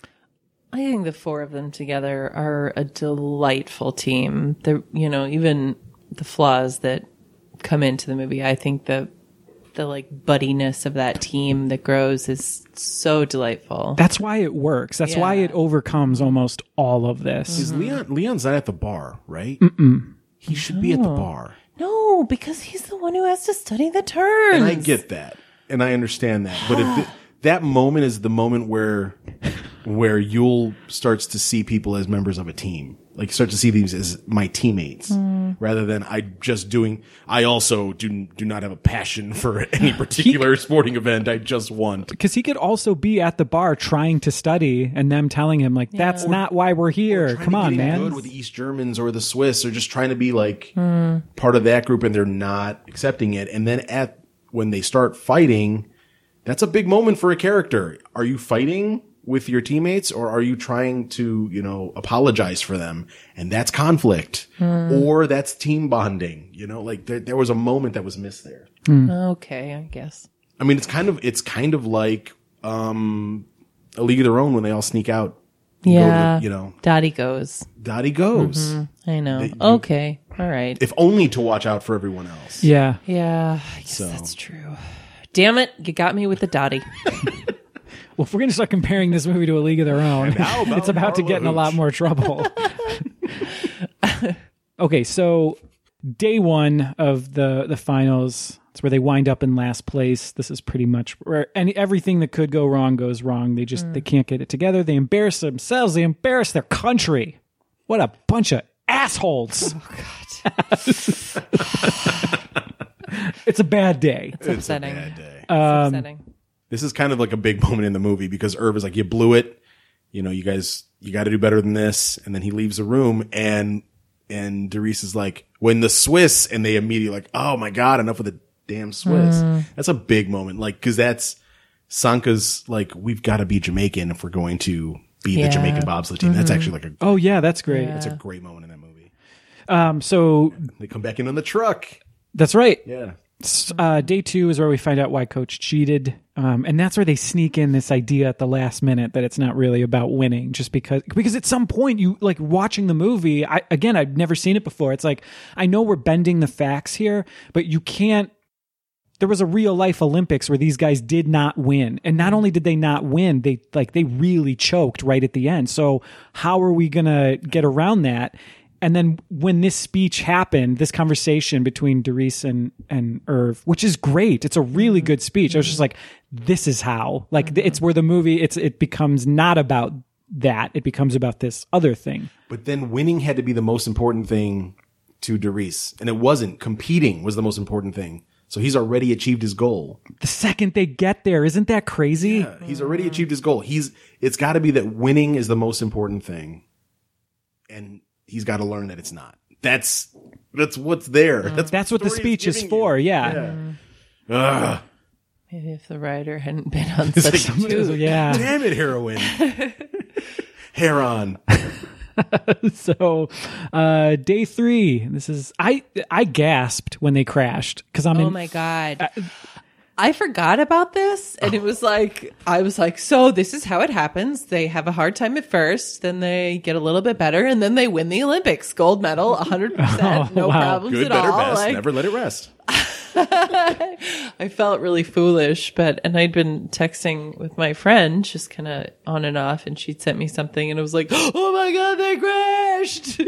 S2: I think the four of them together are a delightful team. They're, you know, even the flaws that come into the movie, I think the the like buddiness of that team that grows is so delightful.
S1: That's why it works. That's why
S2: Yeah.
S1: it overcomes almost all of this.
S3: Is Leon, Leon's not at the bar, right? Mm-mm. He should be at the bar.
S2: No, because he's the one who has to study the terms.
S3: And I get that. And I understand that. But if th- that moment is the moment where where Yule starts to see people as members of a team. Like start to see these as my teammates rather than I just doing I also do do not have a passion for any particular sporting event. I just want.
S1: Because he could also be at the bar trying to study and them telling him, like, that's not why we're here.
S3: Trying
S1: Come
S3: to
S1: on,
S3: get
S1: man.
S3: good with the East Germans or the Swiss or just trying to be like part of that group and they're not accepting it. And then at when they start fighting, that's a big moment for a character. Are you fighting with your teammates or are you trying to, you know, apologize for them? And that's conflict or that's team bonding, you know, like there, there was a moment that was missed there.
S2: Okay, I guess.
S3: I mean, it's kind of, it's kind of like, um, A League of Their Own when they all sneak out. Go to the-
S2: Yeah.
S3: you know,
S2: Dottie goes.
S3: Dottie goes.
S2: I know.
S3: That you-
S2: Okay. All right.
S3: If only to watch out for everyone else.
S1: Yeah.
S2: Yeah, I guess
S3: So-
S2: that's true. Damn it, you got me with the Dottie.
S1: Well, if we're going to start comparing this movie to A League of Their Own,
S3: how about
S1: it's about to get in a lot
S3: Marlowe?
S1: more trouble. Okay, so day one of the, the finals, it's where they wind up in last place. This is pretty much where any everything that could go wrong goes wrong. They just they can't get it together. They embarrass themselves. They embarrass their country. What a bunch of assholes. It's a bad day.
S2: It's upsetting.
S3: Bad day.
S2: It's upsetting.
S3: This is kind of like a big moment in the movie because Irv is like, you blew it. You know, you guys you got to do better than this. And then he leaves the room, and and Darius is like, when the Swiss, and they immediately like, oh my God, enough of the damn Swiss. Mm. That's a big moment. Like, cause that's Sanka's like, we've got to be Jamaican if we're going to be yeah. the Jamaican bobsled team. Mm-hmm. That's actually like a,
S1: oh yeah, that's great.
S3: Yeah. That's a great moment in that movie.
S1: Um, so
S3: they come back in on the truck.
S1: That's right.
S3: Yeah.
S1: Uh, day two is where we find out why Coach cheated. Um, and that's where they sneak in this idea at the last minute that it's not really about winning, just because, because at some point you like watching the movie. I, again, I've never seen it before. It's like, I know we're bending the facts here, but you can't, there was a real life Olympics where these guys did not win. And not only did they not win, they like, they really choked right at the end. So how are we going to get around that? And then when this speech happened, this conversation between Darius and, and Irv, which is great. It's a really good speech. I was just like, this is how, like, mm-hmm. it's where the movie, it's, it becomes not about that. It becomes about this other thing.
S3: But then winning had to be the most important thing to Darius. And it wasn't. Competing was the most important thing. So he's already achieved his goal.
S1: The second they get there, isn't that crazy?
S3: Yeah, he's already achieved his goal. He's, it's gotta be that winning is the most important thing. And he's got to learn that it's not. That's that's what's there. That's,
S1: that's what the speech is for. You. Yeah.
S3: yeah.
S2: Maybe if the writer hadn't been on such
S3: like,
S2: a
S1: yeah.
S3: Damn it, heroin. Hair on.
S1: So, uh, day three. This is I. I gasped when they crashed because I'm.
S2: Oh
S1: in,
S2: my God. I, I forgot about this, and it was like, I was like, so this is how it happens. They have a hard time at first, then they get a little bit better, and then they win the Olympics. Gold medal, one hundred percent, no
S1: wow.
S2: problems
S3: Good,
S2: at
S3: better,
S2: all.
S3: best.
S2: Like,
S3: Never let it rest.
S2: I felt really foolish, but, and I'd been texting with my friend, just kind of on and off, and she'd sent me something, and it was like, oh my God, they crashed!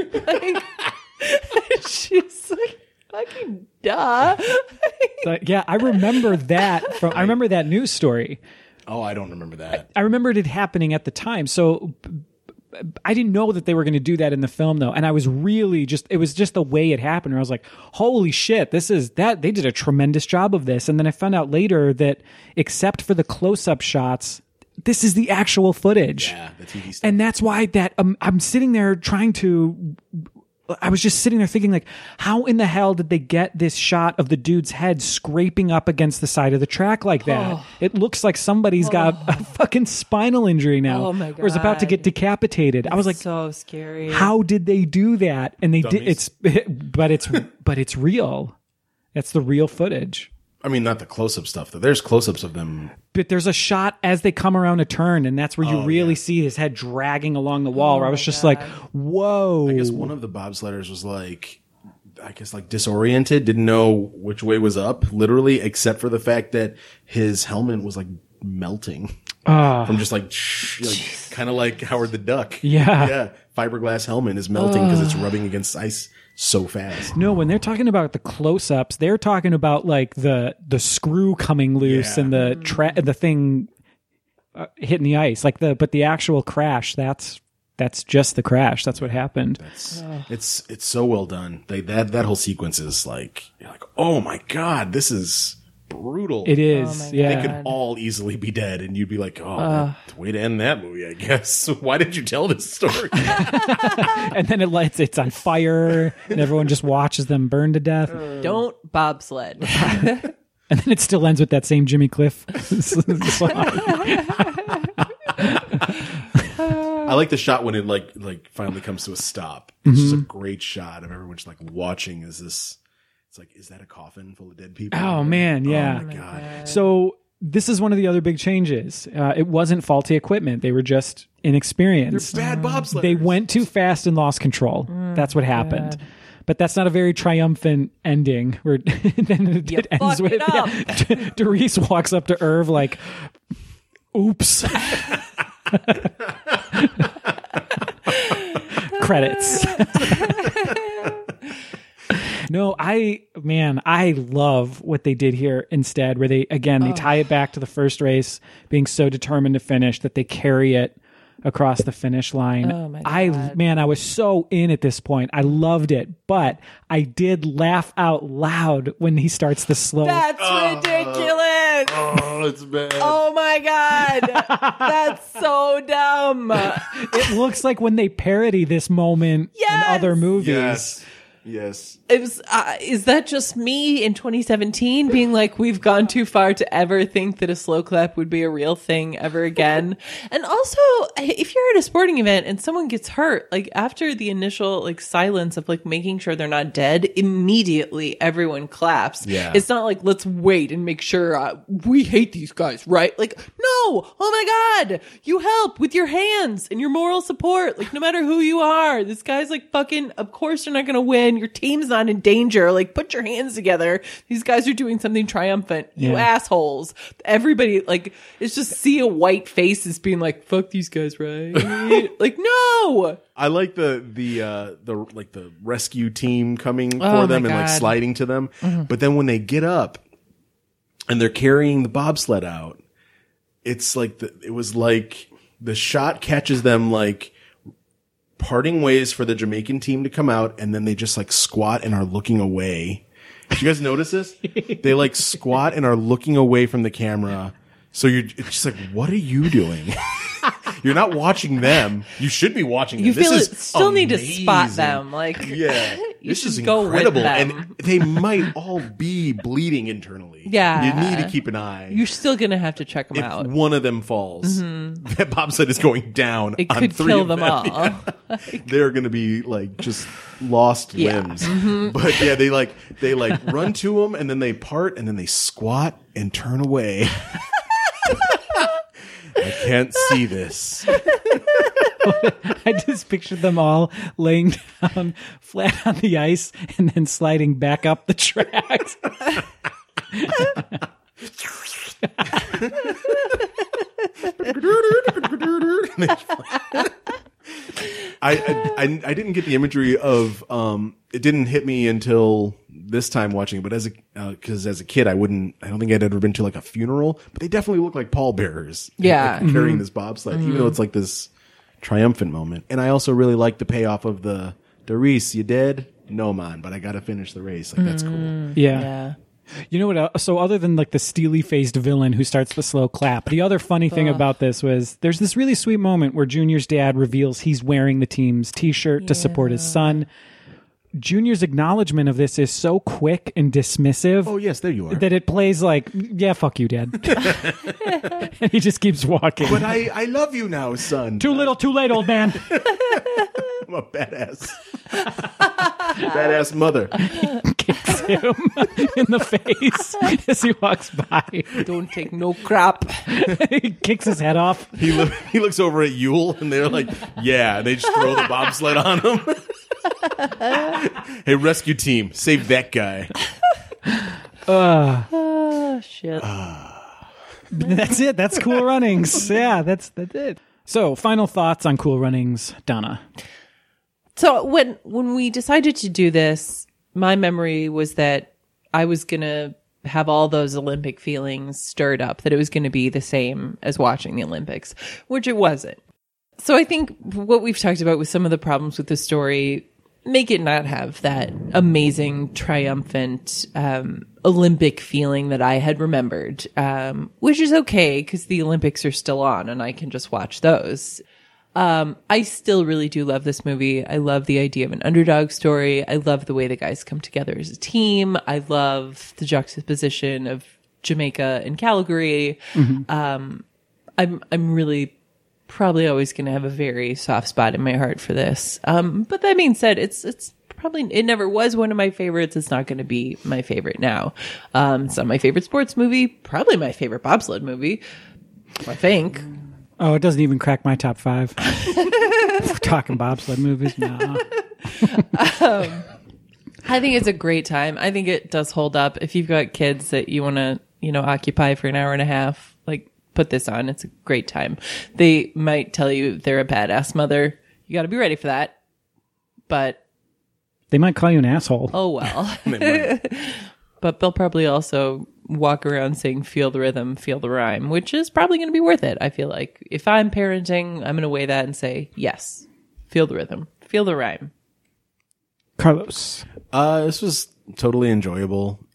S2: Like, she's like, fucking duh.
S1: So, yeah, I remember that from. I remember that news story.
S3: Oh, I don't remember that.
S1: I, I remembered it happening at the time. So I didn't know that they were going to do that in the film, though, and I was really just. It was just the way it happened. Where I was like, "Holy shit! This is that." They did a tremendous job of this, and then I found out later that, except for the close-up shots, this is the actual footage.
S3: Yeah, the T V stuff.
S1: And that's why that um, I'm sitting there trying to. I was just sitting there thinking, like, how in the hell did they get this shot of the dude's head scraping up against the side of the track like that? Oh. It looks like somebody's oh. got a fucking spinal injury now,
S2: oh my God.
S1: or is about to get decapitated.
S2: It's
S1: I was like,
S2: so scary.
S1: How did they do that? And they
S3: Dummies.
S1: did. It's, but it's, but it's real. That's the real footage.
S3: I mean, not the close-up stuff, though. There's close-ups of them.
S1: But there's a shot as they come around a turn, and that's where you
S3: oh,
S1: really
S3: yeah.
S1: see his head dragging along the wall,
S2: oh
S1: where I was just
S2: God.
S1: like, whoa.
S3: I guess one of the bobsledders was like, I guess like disoriented, didn't know which way was up, literally, except for the fact that his helmet was like melting.
S1: Uh,
S3: From just like, shh, like kind of like Howard the Duck.
S1: Yeah.
S3: Yeah. Fiberglass helmet is melting because uh. it's rubbing against ice so fast.
S1: No, when they're talking about the close-ups, they're talking about like the the screw coming loose
S3: yeah.
S1: and the tra- the thing uh, hitting the ice. Like the but the actual crash, that's that's just the crash. That's what happened.
S3: That's, it's it's so well done. They that that whole sequence is like you're like, oh my God, this is brutal.
S1: It is.
S2: Oh
S1: yeah.
S3: They could all easily be dead, and you'd be like, oh, uh, way to end that movie, I guess. Why did you tell this story?
S1: And then it lights, it's on fire, and everyone just watches them burn to death.
S2: Don't bobsled.
S1: And then it still ends with that same Jimmy Cliff song.
S3: I like the shot when it like like finally comes to a stop. It's mm-hmm. just a great shot of everyone just like watching as this. It's like, is that a coffin full of dead people?
S1: Oh man, yeah.
S3: Oh my God. God.
S1: So this is one of the other big changes. Uh, it wasn't faulty equipment; they were just inexperienced.
S3: They're bad bobsledders.
S1: They went too fast and lost control. Mm, that's what happened. God. But that's not a very triumphant ending. Where then it, it ends with
S2: it
S1: yeah, Darius walks up to Irv like, "Oops." Credits. No, I, man, I love what they did here instead, where they, again, they oh. tie it back to the first race, being so determined to finish that they carry it across the finish line.
S2: Oh my God.
S1: I, man, I was so in at this point. I loved it, but I did laugh out loud when he starts the slow.
S2: That's uh, ridiculous.
S3: Uh, Oh, it's bad.
S2: Oh my God. That's so dumb.
S1: It looks like when they parody this moment
S2: Yes!
S1: in other movies.
S3: Yes. Yes.
S2: It was, uh, is that just me in twenty seventeen being like, we've gone too far to ever think that a slow clap would be a real thing ever again? And also, if you're at a sporting event and someone gets hurt, like after the initial like silence of like making sure they're not dead, immediately everyone claps.
S3: Yeah.
S2: It's not like, let's wait and make sure uh, we hate these guys, right? Like, no, oh my God, you help with your hands and your moral support. Like, no matter who you are, this guy's like fucking, of course you're not going to win. Your team's not in danger. Like, put your hands together. These guys are doing something triumphant. You
S1: Yeah.
S2: assholes. Everybody, like, it's just see a white faces being like, fuck these guys, right? Like, no.
S3: I like the the uh the like the rescue team coming for
S2: Oh,
S3: them
S2: my
S3: and like
S2: God.
S3: sliding to them. But then when they get up and they're carrying the bobsled out, it's like the, it was like the shot catches them like parting ways for the Jamaican team to come out, and then they just like squat and are looking away. Did you guys notice this? They like squat and are looking away from the camera. So you're it's just like, what are you doing? You're not watching them. You should be watching them.
S2: You
S3: this
S2: feel
S3: is
S2: it, still need to spot
S3: amazing.
S2: them. Like,
S3: Yeah,
S2: you
S3: this is
S2: should go with
S3: incredible,
S2: them.
S3: and they might all be bleeding internally.
S2: Yeah.
S3: you need to keep an eye.
S2: You're still going to have to check them
S3: if
S2: out.
S3: one of them falls, that bobsled is going down.
S2: It
S3: on
S2: could
S3: three
S2: kill
S3: of
S2: them all.
S3: Yeah. They're going to be like just lost
S2: Yeah.
S3: limbs. But yeah, they like they like run to them, and then they part, and then they squat and turn away. I can't see this.
S1: I just pictured them all laying down flat on the ice and then sliding back up the tracks.
S3: I, I I didn't get the imagery of um it didn't hit me until this time watching it, but as a because uh, as a kid I wouldn't I don't think I'd ever been to like a funeral, but they definitely look like pallbearers.
S2: Yeah.
S3: like, carrying this bobsled, even though it's like this triumphant moment. And I also really like the payoff of the Doris, you dead? No man, but I got to finish the race. Like that's cool.
S1: Yeah.
S2: Yeah.
S1: You know what? Uh, so other than like the steely faced villain who starts the slow clap, the other funny thing about this was there's this really sweet moment where Junior's dad reveals he's wearing the team's t-shirt to support his son. Junior's acknowledgement of this is so quick and dismissive.
S3: Oh yes, there you are.
S1: That it plays like, yeah, fuck you, Dad. And he just keeps walking.
S3: But I I love you now, son.
S1: Too little, too late, old man.
S3: I'm a badass. Badass mother.
S1: Kicks him in the face as he walks by.
S2: Don't take no crap.
S1: He kicks his head off.
S3: He lo- he looks over at Yule, and they're like, "Yeah." And they just throw the bobsled on him. Hey, rescue team, save that guy.
S2: Oh, shit.
S1: That's it. That's Cool Runnings. Yeah, that's that's it. So, final thoughts on Cool Runnings, Donna.
S2: So when when we decided to do this, my memory was that I was going to have all those Olympic feelings stirred up, that it was going to be the same as watching the Olympics, which it wasn't. So I think what we've talked about with some of the problems with the story make it not have that amazing, triumphant um, Olympic feeling that I had remembered, um, which is okay because the Olympics are still on and I can just watch those. Um, I still really do love this movie. I love the idea of an underdog story. I love the way the guys come together as a team. I love the juxtaposition of Jamaica and Calgary. Mm-hmm. Um, I'm, I'm really probably always going to have a very soft spot in my heart for this. Um, but that being said, it's, it's probably, it never was one of my favorites. It's not going to be my favorite now. Um, it's not my favorite sports movie, probably my favorite bobsled movie, I think.
S1: Oh, it doesn't even crack my top five. We're talking bobsled movies. No.
S2: um, I think it's a great time. I think it does hold up. If you've got kids that you want to, you know, occupy for an hour and a half, like put this on. It's a great time. They might tell you they're a badass mother. You got to be ready for that. But
S1: they might call you an asshole.
S2: Oh, well. But they'll probably also walk around saying, feel the rhythm, feel the rhyme, which is probably going to be worth it. I feel like if I'm parenting, I'm going to weigh that and say, yes, feel the rhythm, feel the rhyme.
S1: Carlos.
S3: Uh, this was totally enjoyable.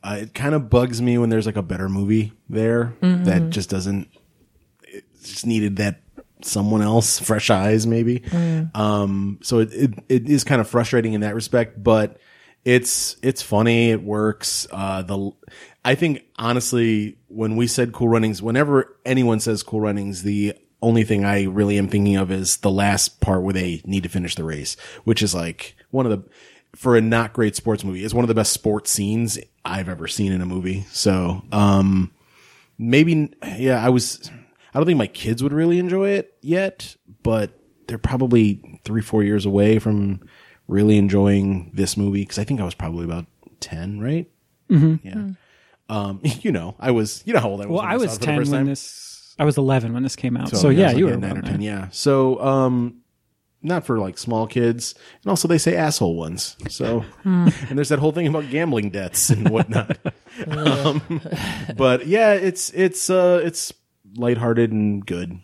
S3: Uh, it kind of bugs me when there's like a better movie there mm-hmm. that just doesn't, it just needed that someone else, fresh eyes maybe. Mm. Um, so it, it, it is kind of frustrating in that respect, but it's, it's funny. It works. Uh, the, I think honestly, when we said Cool Runnings, whenever anyone says Cool Runnings, the only thing I really am thinking of is the last part where they need to finish the race, which is like one of the, for a not great sports movie, is one of the best sports scenes I've ever seen in a movie. So, um, maybe, yeah, I was, I don't think my kids would really enjoy it yet, but they're probably three, four years away from really enjoying this movie. Cause I think I was probably about ten, right?
S1: Mm-hmm.
S3: Yeah. Mm. Um, you know, I was, you know how old I was.
S1: Well,
S3: when
S1: I
S3: I
S1: was
S3: saw it for
S1: ten
S3: the first
S1: when
S3: time?
S1: this, I was eleven when this came out. So,
S3: So,
S1: yeah,
S3: I was like,
S1: you
S3: yeah,
S1: were
S3: nine or
S1: around
S3: ten.
S1: there.
S3: Yeah. So, um, not for like small kids. And also they say asshole ones. So, and there's that whole thing about gambling debts and whatnot. um, but yeah, it's, it's, uh, it's lighthearted and good.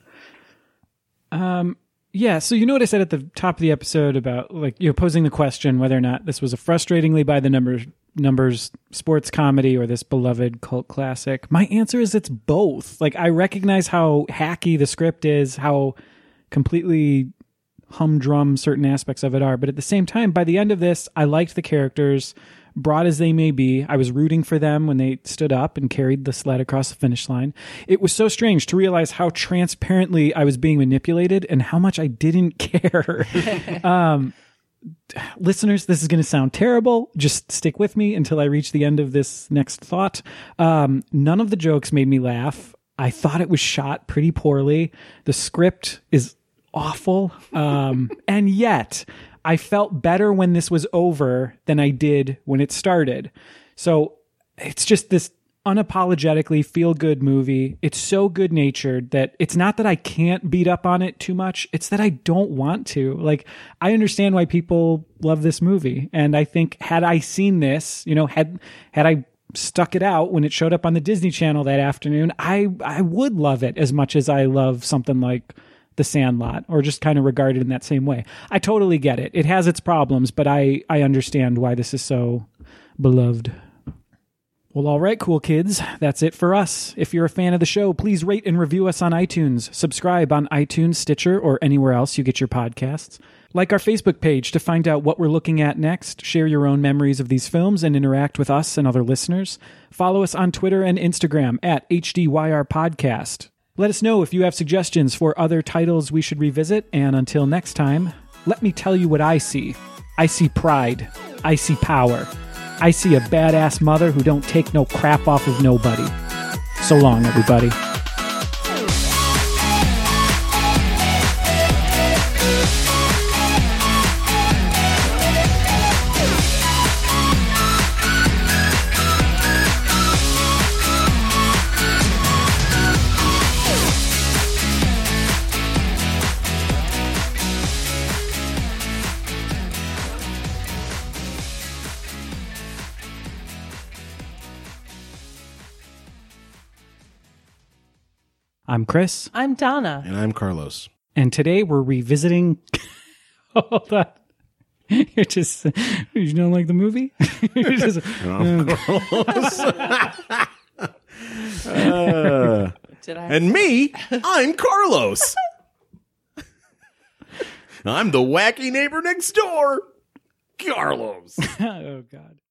S1: Um, yeah. So you know what I said at the top of the episode about like, you know, posing the question whether or not this was a frustratingly by the numbers, numbers sports comedy or this beloved cult classic. My answer is it's both. Like I recognize how hacky the script is, how completely humdrum certain aspects of it are, but at the same time, by the end of this, I liked the characters, broad as they may be. I was rooting for them when they stood up and carried the sled across the finish line. It was so strange to realize how transparently I was being manipulated and how much I didn't care. um, listeners, this is going to sound terrible. Just stick with me until I reach the end of this next thought. Um, none of the jokes made me laugh. I thought it was shot pretty poorly. The script is awful. Um, and yet I felt better when this was over than I did when it started. So it's just this unapologetically feel good movie. It's so good natured that it's not that I can't beat up on it too much. It's that I don't want to. Like, I understand why people love this movie. And I think had I seen this, you know, had, had I stuck it out when it showed up on the Disney Channel that afternoon, I, I would love it as much as I love something like The Sandlot, or just kind of regard it in that same way. I totally get it. It has its problems, but I, I understand why this is so beloved. Well, all right, cool kids. That's it for us. If you're a fan of the show, please rate and review us on iTunes. Subscribe on iTunes, Stitcher, or anywhere else you get your podcasts. Like our Facebook page to find out what we're looking at next. Share your own memories of these films and interact with us and other listeners. Follow us on Twitter and Instagram at H D Y R Podcast. Let us know if you have suggestions for other titles we should revisit. And until next time, let me tell you what I see. I see pride. I see power. I see a badass mother who don't take no crap off of nobody. So long, everybody. I'm Chris.
S2: I'm Donna.
S3: And I'm Carlos.
S1: And today we're revisiting... Hold on. You're just... You don't like the movie? You're just...
S3: I'm Carlos. uh,
S2: Did I?
S3: And me, I'm Carlos. I'm the wacky neighbor next door, Carlos.
S1: Oh, God.